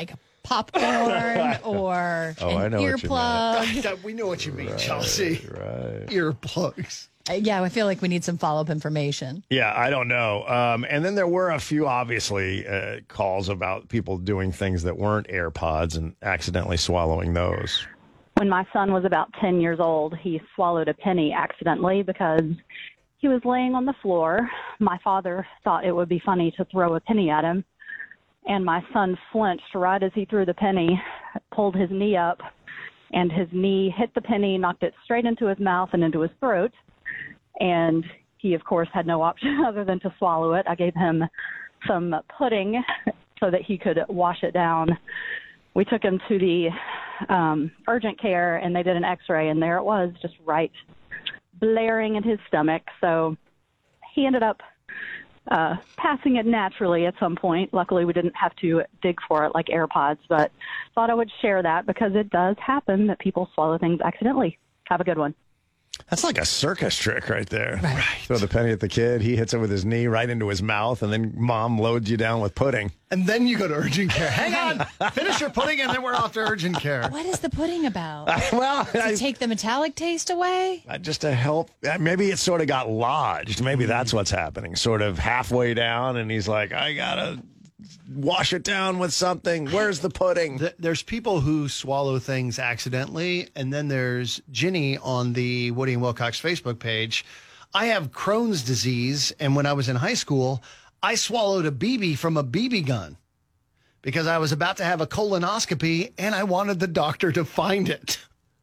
popcorn or I an know what you earplug. We know what you mean, Chelsea. Right. Earplugs. Yeah, I feel like we need some follow-up information. Yeah, I don't know. And then there were a few, obviously, calls about people doing things that weren't AirPods and accidentally swallowing those. When my son was about 10 years old, he swallowed a penny accidentally because he was laying on the floor. My father thought it would be funny to throw a penny at him, and my son flinched right as he threw the penny, pulled his knee up, and his knee hit the penny, knocked it straight into his mouth and into his throat. And he, of course, had no option other than to swallow it. I gave him some pudding so that he could wash it down. We took him to the urgent care, and they did an x-ray, and there it was, just right blaring in his stomach. So he ended up passing it naturally at some point. Luckily, we didn't have to dig for it like AirPods, but thought I would share that because it does happen that people swallow things accidentally. Have a good one. That's like a circus trick right there. Right. Throw the penny at the kid. He hits it with his knee right into his mouth, and then mom loads you down with pudding. And then you go to urgent care. Hang on. Finish your pudding, and then we're off to urgent care. What is the pudding about? To take the metallic taste away? Just to help. Maybe it sort of got lodged. Maybe that's what's happening. Sort of halfway down, and he's like, I got to wash it down with something. Where's the pudding? There's people who swallow things accidentally, and then there's Ginny on the Woody and Wilcox Facebook page. I have Crohn's disease, and when I was in high school, I swallowed a BB from a BB gun because I was about to have a colonoscopy, and I wanted the doctor to find it.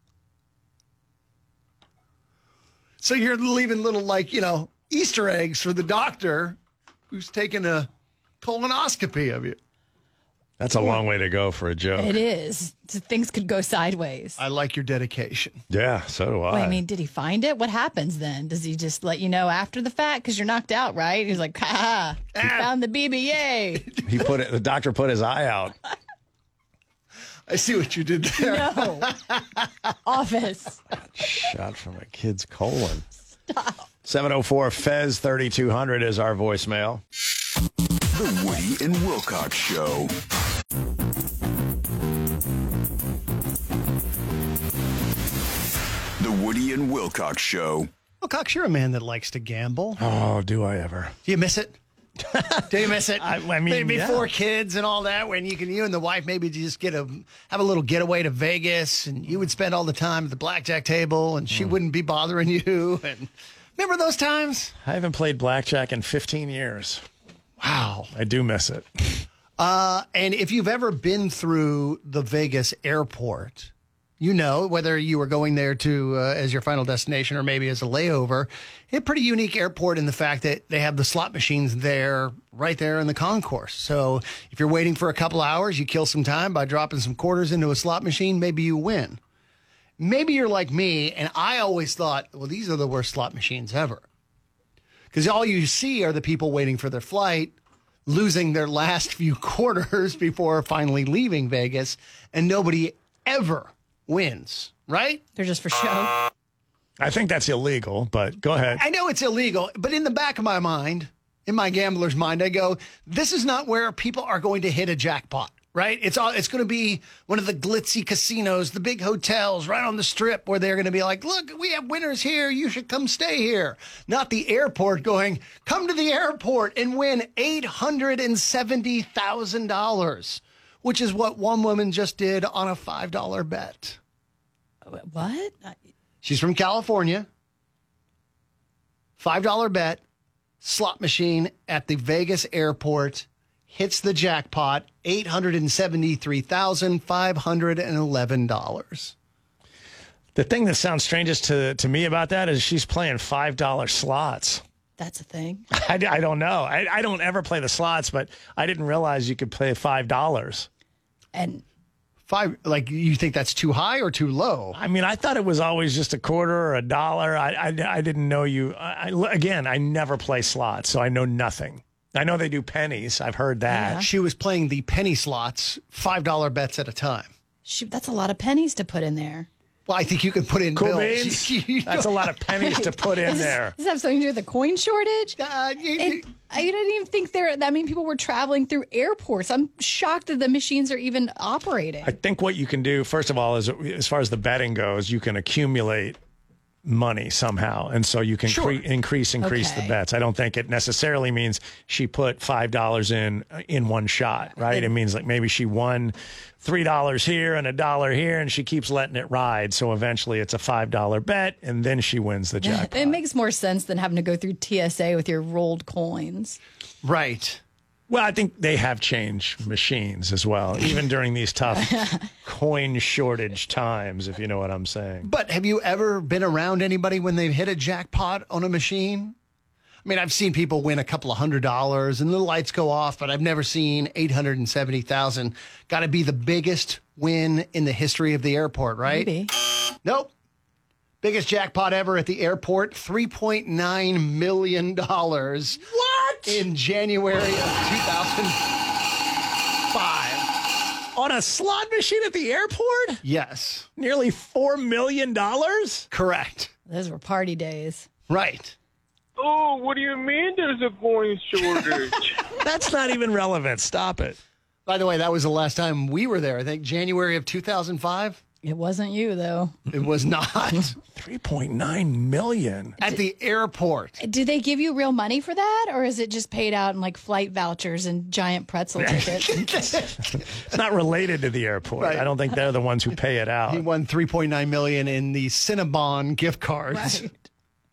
So you're leaving little, Easter eggs for the doctor who's taking a colonoscopy of you. That's a long way to go for a joke. It is. Things could go sideways. I like your dedication. Yeah, so do I. Wait, I mean, did he find it? What happens then? Does he just let you know after the fact? Because you're knocked out, right? He's like, ha, he found the BBA. The doctor put his eye out. I see what you did there. No. Office. Shot from a kid's colon. Stop. 704 Fez 3200 is our voicemail. The Woody and Wilcox Show. The Woody and Wilcox Show. Wilcox, you're a man that likes to gamble. Oh, do I ever? Do you miss it? Do you miss it? I mean, maybe yeah. 4 kids and all that, when you and the wife maybe just have a little getaway to Vegas, and you would spend all the time at the blackjack table, and she wouldn't be bothering you. And remember those times? I haven't played blackjack in 15 years. Wow. I do miss it. And if you've ever been through the Vegas airport, whether you were going there to as your final destination or maybe as a layover, a pretty unique airport in the fact that they have the slot machines right there in the concourse. So if you're waiting for a couple hours, you kill some time by dropping some quarters into a slot machine, maybe you win. Maybe you're like me, and I always thought, well, these are the worst slot machines ever. Because all you see are the people waiting for their flight, losing their last few quarters before finally leaving Vegas, and nobody ever wins, right? They're just for show. I think that's illegal, but go ahead. I know it's illegal, but in the back of my mind, in my gambler's mind, I go, this is not where people are going to hit a jackpot. Right? It's going to be one of the glitzy casinos, the big hotels right on the strip where they're going to be like, look, we have winners here. You should come stay here. Not the airport going, come to the airport and win $870,000, which is what one woman just did on a $5 bet. What? She's from California. $5 bet, slot machine at the Vegas airport. Hits the jackpot, $873,511. The thing that sounds strangest to me about that is she's playing $5 slots. That's a thing. I don't know. I don't ever play the slots, but I didn't realize you could play $5. And you think that's too high or too low? I mean, I thought it was always just a quarter or a dollar. I didn't know you. Again, I never play slots, so I know nothing. I know they do pennies. I've heard that. Yeah. She was playing the penny slots, $5 bets at a time. Shoot, that's a lot of pennies to put in there. Well, I think you could put in Cool bills. beans? That's a lot of pennies to put in there. Does that have something to do with the coin shortage? I didn't even think that many people were traveling through airports. I'm shocked that the machines are even operating. I think what you can do, first of all, is as far as the betting goes, you can accumulate money somehow. And so you can increase the bets. I don't think it necessarily means she put $5 in one shot, right? It means like maybe she won $3 here and $1 here, and she keeps letting it ride. So eventually it's a $5 bet, and then she wins the jackpot. It makes more sense than having to go through TSA with your rolled coins. Right. Well, I think they have changed machines as well, even during these tough coin shortage times, if you know what I'm saying. But have you ever been around anybody when they've hit a jackpot on a machine? I mean, I've seen people win a couple of $100 and the lights go off, but I've never seen $870,000. Got to be the biggest win in the history of the airport, right? Maybe. Nope. Biggest jackpot ever at the airport, $3.9 million. What? In January of 2005. On a slot machine at the airport? Yes. Nearly $4 million? Correct. Those were party days. Right. Oh, what do you mean there's a coin shortage? That's not even relevant. Stop it. By the way, that was the last time we were there. I think January of 2005. It wasn't you, though. It was not. 3.9 million. At the airport. Do they give you real money for that, or is it just paid out in like flight vouchers and giant pretzel tickets? It's not related to the airport. Right. I don't think they're the ones who pay it out. He won $3.9 million in the Cinnabon gift cards. Right.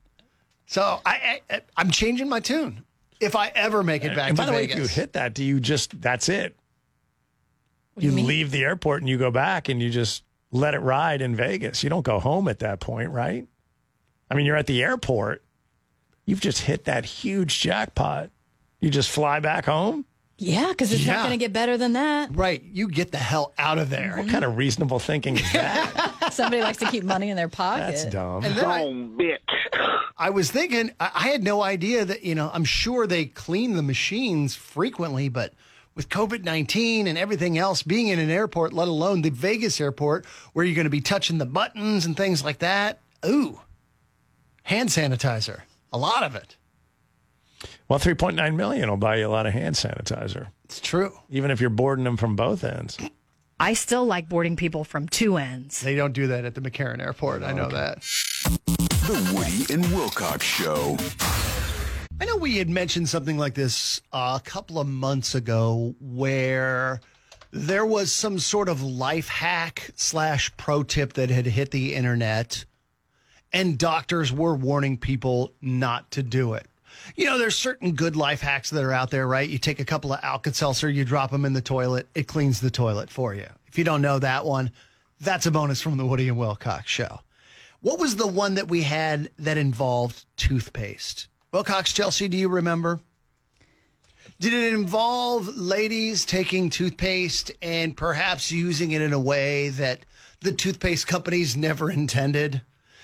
So I'm changing my tune. If I ever make it back and to by the Vegas. way, if you hit that, do you just, that's it? What do you mean? Leave the airport and you go back and you just let it ride in Vegas. You don't go home at that point, right? I mean, you're at the airport. You've just hit that huge jackpot. You just fly back home? Yeah, because it's not going to get better than that. Right. You get the hell out of there. What kind of reasonable thinking is that? Somebody likes to keep money in their pocket. That's dumb. And then I was thinking, I had no idea that, I'm sure they clean the machines frequently, but with COVID-19 and everything else, being in an airport, let alone the Vegas airport, where you're going to be touching the buttons and things like that. Ooh, hand sanitizer. A lot of it. Well, 3.9 million will buy you a lot of hand sanitizer. It's true. Even if you're boarding them from both ends. I still like boarding people from two ends. They don't do that at the McCarran Airport. I know that. The Woody and Wilcox Show. I know we had mentioned something like this a couple of months ago where there was some sort of life hack / pro tip that had hit the internet, and doctors were warning people not to do it. There's certain good life hacks that are out there, right? You take a couple of Alka-Seltzer, you drop them in the toilet, it cleans the toilet for you. If you don't know that one, that's a bonus from the Woody and Wilcox Show. What was the one that we had that involved toothpaste? Wilcox, Chelsea, do you remember? Did it involve ladies taking toothpaste and perhaps using it in a way that the toothpaste companies never intended?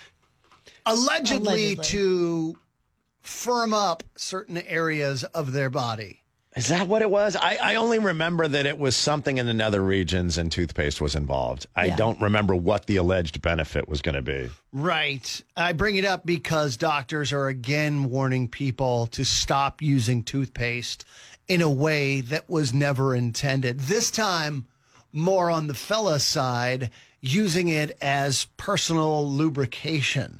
Allegedly to firm up certain areas of their body. Is that what it was? I only remember that it was something in the nether regions and toothpaste was involved. I don't remember what the alleged benefit was going to be. Right. I bring it up because doctors are again warning people to stop using toothpaste in a way that was never intended. This time, more on the fella side, using it as personal lubrication.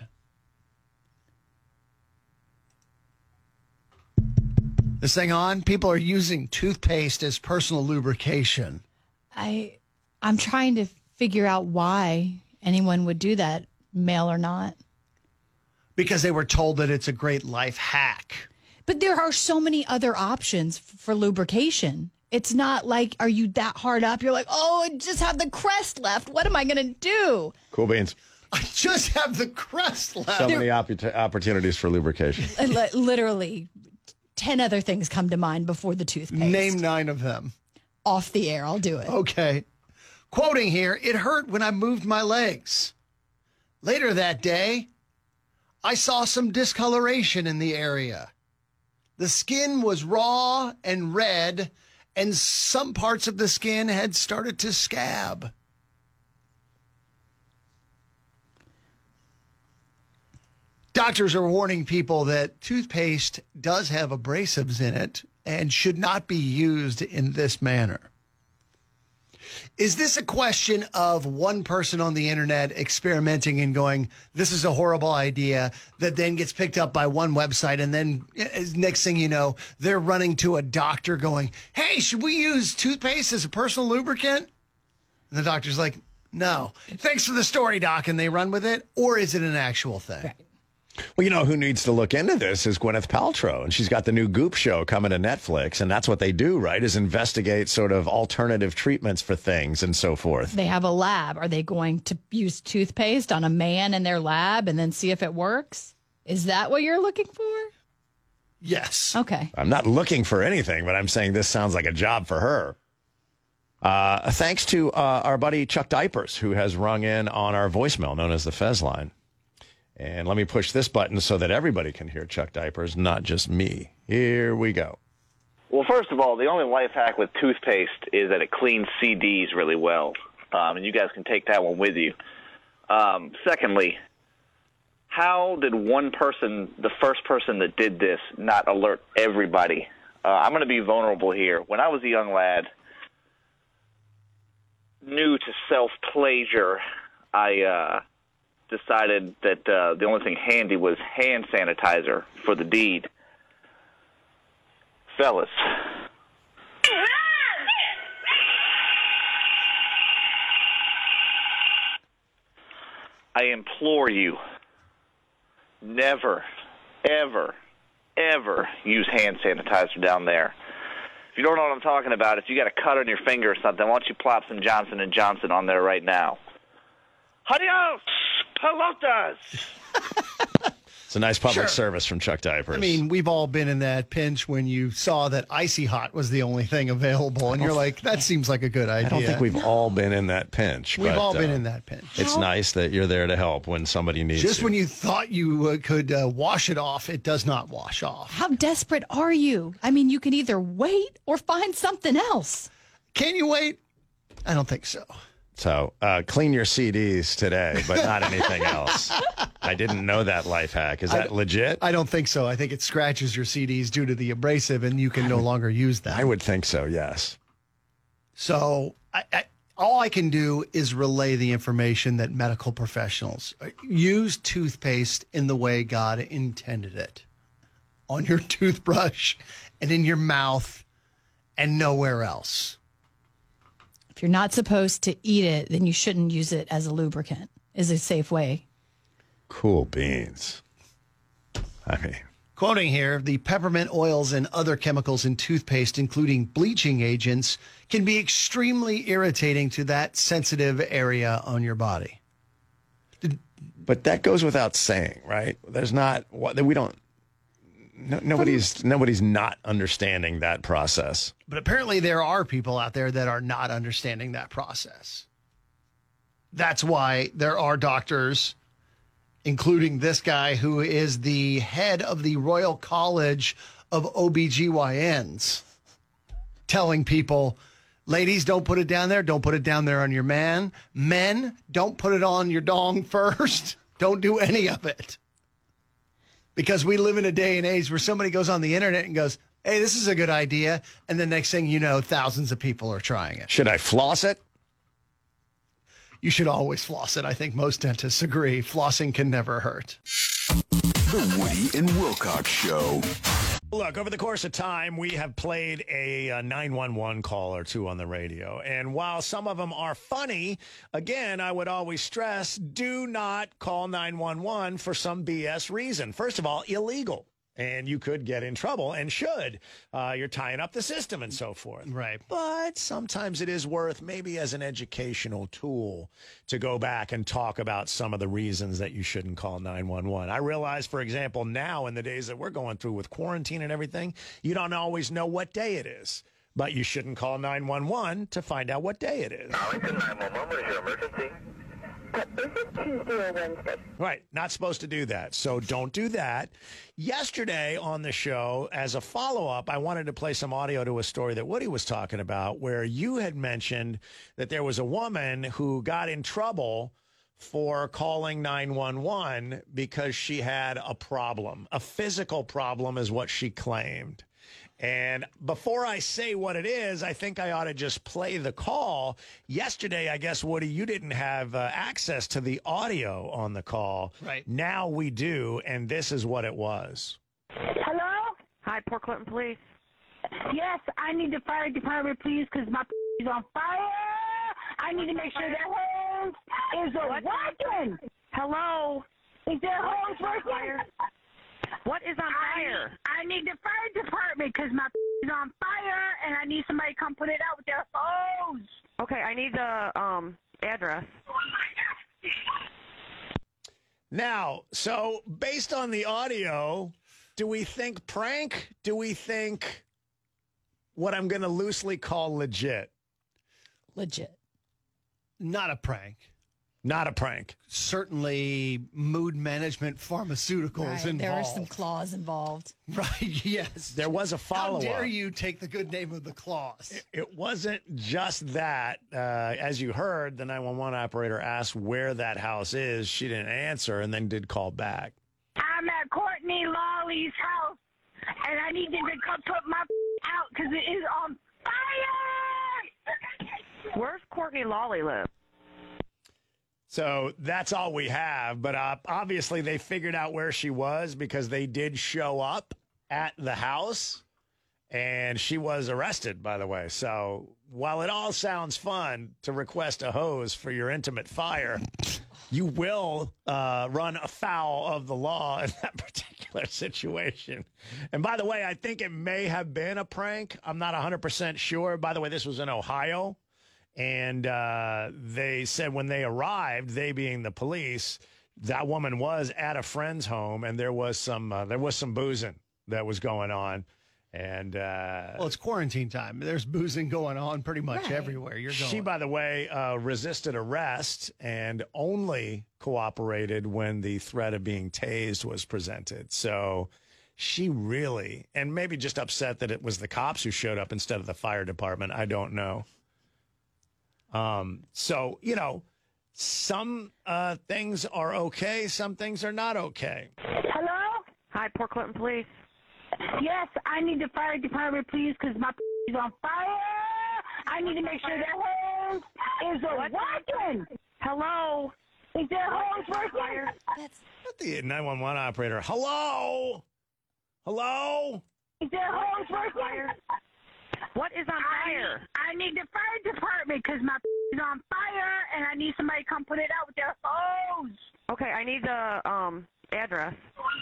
This thing on? People are using toothpaste as personal lubrication. I'm trying to figure out why anyone would do that, male or not. Because they were told that it's a great life hack. But there are so many other options for lubrication. It's not like, are you that hard up? You're like, oh, I just have the crest left. What am I going to do? Cool beans. I just have the crest left. So many opportunities for lubrication. Literally 10 other things come to mind before the toothpaste. Name 9 of them. Off the air, I'll do it. Okay. Quoting here, it hurt when I moved my legs. Later that day, I saw some discoloration in the area. The skin was raw and red, and some parts of the skin had started to scab. doctors are warning people that toothpaste does have abrasives in it and should not be used in this manner. Is this a question of one person on the internet experimenting and going, this is a horrible idea, that then gets picked up by one website, and then next thing you know, they're running to a doctor going, hey, should we use toothpaste as a personal lubricant? And the doctor's like, no. Thanks for the story, doc, and they run with it? Or is it an actual thing? Right. Well, you know who needs to look into this is Gwyneth Paltrow, and she's got the new Goop show coming to Netflix, and that's what they do, right, is investigate sort of alternative treatments for things and so forth. They have a lab. Are they going to use toothpaste on a man in their lab and then see if it works? Is that what you're looking for? Yes. Okay. I'm not looking for anything, but I'm saying this sounds like a job for her. Thanks to our buddy Chuck Diapers, who has rung in on our voicemail known as the Fez line. And let me push this button so that everybody can hear Chuck Diapers, not just me. Here we go. Well, first of all, the only life hack with toothpaste is that it cleans CDs really well. And you guys can take that one with you. Secondly, how did one person, the first person that did this, not alert everybody? I'm going to be vulnerable here. When I was a young lad, new to self-pleasure, I decided that the only thing handy was hand sanitizer for the deed. Fellas, I implore you, never, ever, ever use hand sanitizer down there. If you don't know what I'm talking about, if you got a cut on your finger or something, why don't you plop some Johnson & Johnson on there right now? Adios! Pelotas! It's a nice public service from Chuck Diapers. I mean, we've all been in that pinch when you saw that Icy Hot was the only thing available, and you're like, that seems like a good idea. I don't think we've all been in that pinch. We've but, all been in that pinch. It's nice that you're there to help when somebody needs Just to. when you thought you could wash it off, it does not wash off. How desperate are you? I mean, you can either wait or find something else. Can you wait? I don't think so. So clean your CDs today, but not anything else. I didn't know that life hack. Is that legit? I don't think so. I think it scratches your CDs due to the abrasive, and you can no longer use them. I would think so, yes. So all I can do is relay the information that medical professionals use toothpaste in the way God intended it, on your toothbrush and in your mouth and nowhere else. If you're not supposed to eat it, then you shouldn't use it as a lubricant, is a safe way. Cool beans. I mean, quoting here, the peppermint oils and other chemicals in toothpaste, including bleaching agents, can be extremely irritating to that sensitive area on your body. But that goes without saying, right? There's not, we don't, nobody's not understanding that process. But apparently there are people out there that are not understanding that process. That's why there are doctors, including this guy who is the head of the Royal College of OBGYNs, telling people, ladies, don't put it down there. Don't put it down there on your man. Men, don't put it on your dong first. Don't do any of it. Because we live in a day and age where somebody goes on the internet and goes, hey, this is a good idea. And the next thing you know, thousands of people are trying it. Should I floss it? You should always floss it. I think most dentists agree. Flossing can never hurt. The Woody and Wilcox Show. Look, over the course of time, we have played a 911 call or two on the radio. And while some of them are funny, again, I would always stress, do not call 911 for some BS reason. First of all, illegal. And you could get in trouble and should. You're tying up the system and so forth. Right. But sometimes it is worth, maybe as an educational tool, to go back and talk about some of the reasons that you shouldn't call 911. I realize, for example, now in the days that we're going through with quarantine and everything, you don't always know what day it is. But you shouldn't call 911 to find out what day it is. Arlington 911, what is your emergency? Is it Tuesday or Wednesday? Right. Not supposed to do that. So don't do that. Yesterday on the show, as a follow-up, I wanted to play some audio to a story that Woody was talking about where you had mentioned that there was a woman who got in trouble for calling 911 because she had a problem. A physical problem is what she claimed. And before I say what it is, I think I ought to just play the call. Yesterday, I guess, Woody, you didn't have access to the audio on the call. Right. Now we do, and this is what it was. Hello? Hi, Port Clinton Police. Yes, I need the fire department, please, because my is on fire. I need to make sure that hose is working. Hello? Is that hose working? What is on fire? I need the fire department because my is on fire, and I need somebody to come put it out with their hose. Okay, I need the address. Now, so based on the audio, do we think prank? Do we think what I'm going to loosely call legit? Legit. Not a prank. Not a prank. Certainly mood management pharmaceuticals Right, involved. there are some claws involved. Right, yes. There was a follow-up. How dare you take the good name of the claws? It wasn't just that. As you heard, the 911 operator asked where that house is. She didn't answer and then did call back. I'm at Courtney Lawley's house, and I need them to come put my out because it is on fire. Where's Courtney Lawley live? So that's all we have. But obviously they figured out where she was because they did show up at the house. And she was arrested, by the way. So while it all sounds fun to request a hose for your intimate fire, you will run afoul of the law in that particular situation. And by the way, I think it may have been a prank. I'm not 100% sure. By the way, this was in Ohio. And they said when they arrived, they being the police, that woman was at a friend's home, and there was some boozing that was going on. And well, it's quarantine time. There's boozing going on pretty much everywhere you're going. She, by the way, resisted arrest and only cooperated when the threat of being tased was presented. So she really, and maybe just upset that it was the cops who showed up instead of the fire department. I don't know. So, you know, some things are okay. Some things are not okay. Hello? Hi, Port Clinton Police. Yes, I need the fire department, please, because my is on fire. I need to make sure that hose is working. Hello? Is that hose working? That's not the 911 operator. Hello? Hello? Is that hose working? What is on fire? I need the fire department because my is on fire, and I need somebody to come put it out with their hose. Okay, I need the address.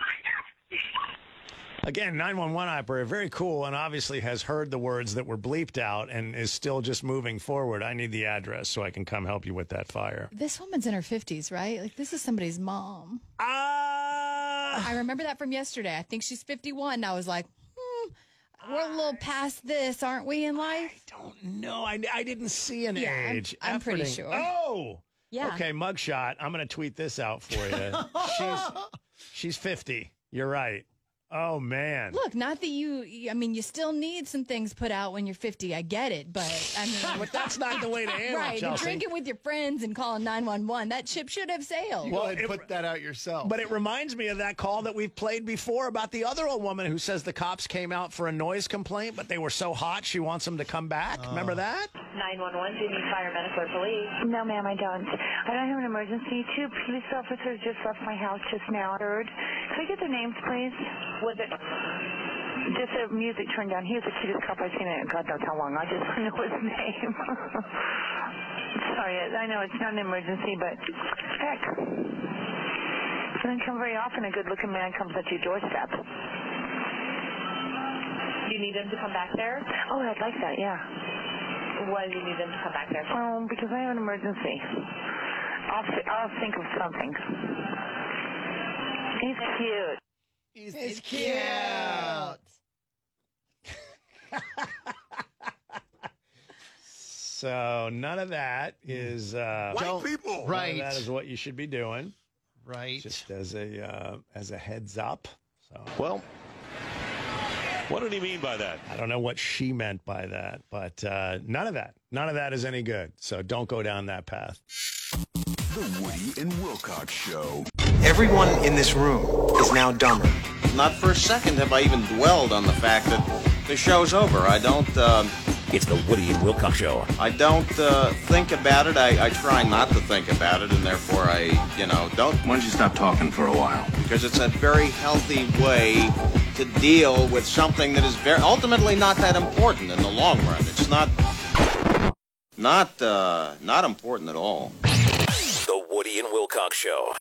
Again, 911 operator, very cool, and obviously has heard the words that were bleeped out and is still just moving forward. I need the address so I can come help you with that fire. This woman's in her 50s, right? Like, this is somebody's mom. I remember that from yesterday. I think she's 51. And I was like, we're a little past this, aren't we, in life? I don't know. I didn't see an age. I'm pretty sure. Oh! Yeah. Okay, mugshot. I'm going to tweet this out for you. She's 50. You're right. Oh, man. Look, not that you still need some things put out when you're 50. I get it, but I mean. But that's not the way to handle it, right, Chelsea. Drinking with your friends and calling 911, that ship should have sailed. You go ahead and put that out yourself. But it reminds me of that call that we've played before about the other old woman who says the cops came out for a noise complaint, but they were so hot she wants them to come back. Remember that? 911, do you need fire, medical, or police? No, ma'am, I don't. I don't have an emergency. 2 police officers just left my house just now. Third. Could I get their names, please? Was it? Just the music turned down. He was the cutest cop I've seen in God knows how long. I just want to know his name. Sorry, I know it's not an emergency, but heck. It doesn't come very often a good-looking man comes at your doorstep. Do you need them to come back there? Oh, I'd like that, yeah. Why do you need them to come back there? Because I have an emergency. I'll think of something. He's cute. He's cute. So none of that is white people. Right. None of that is what you should be doing. Right. Just as a heads up. So well, what did he mean by that? I don't know what she meant by that, but none of that is any good. So don't go down that path. The Woody and Wilcox Show. Everyone in this room is now dumber. Not for a second have I even dwelled on the fact that the show's over. I don't, It's the Woody and Wilcox Show. I don't, think about it. I try not to think about it, and therefore I, don't. Why don't you stop talking for a while? Because it's a very healthy way to deal with something that is ultimately not that important in the long run. It's not important at all. The Woody and Wilcox Show.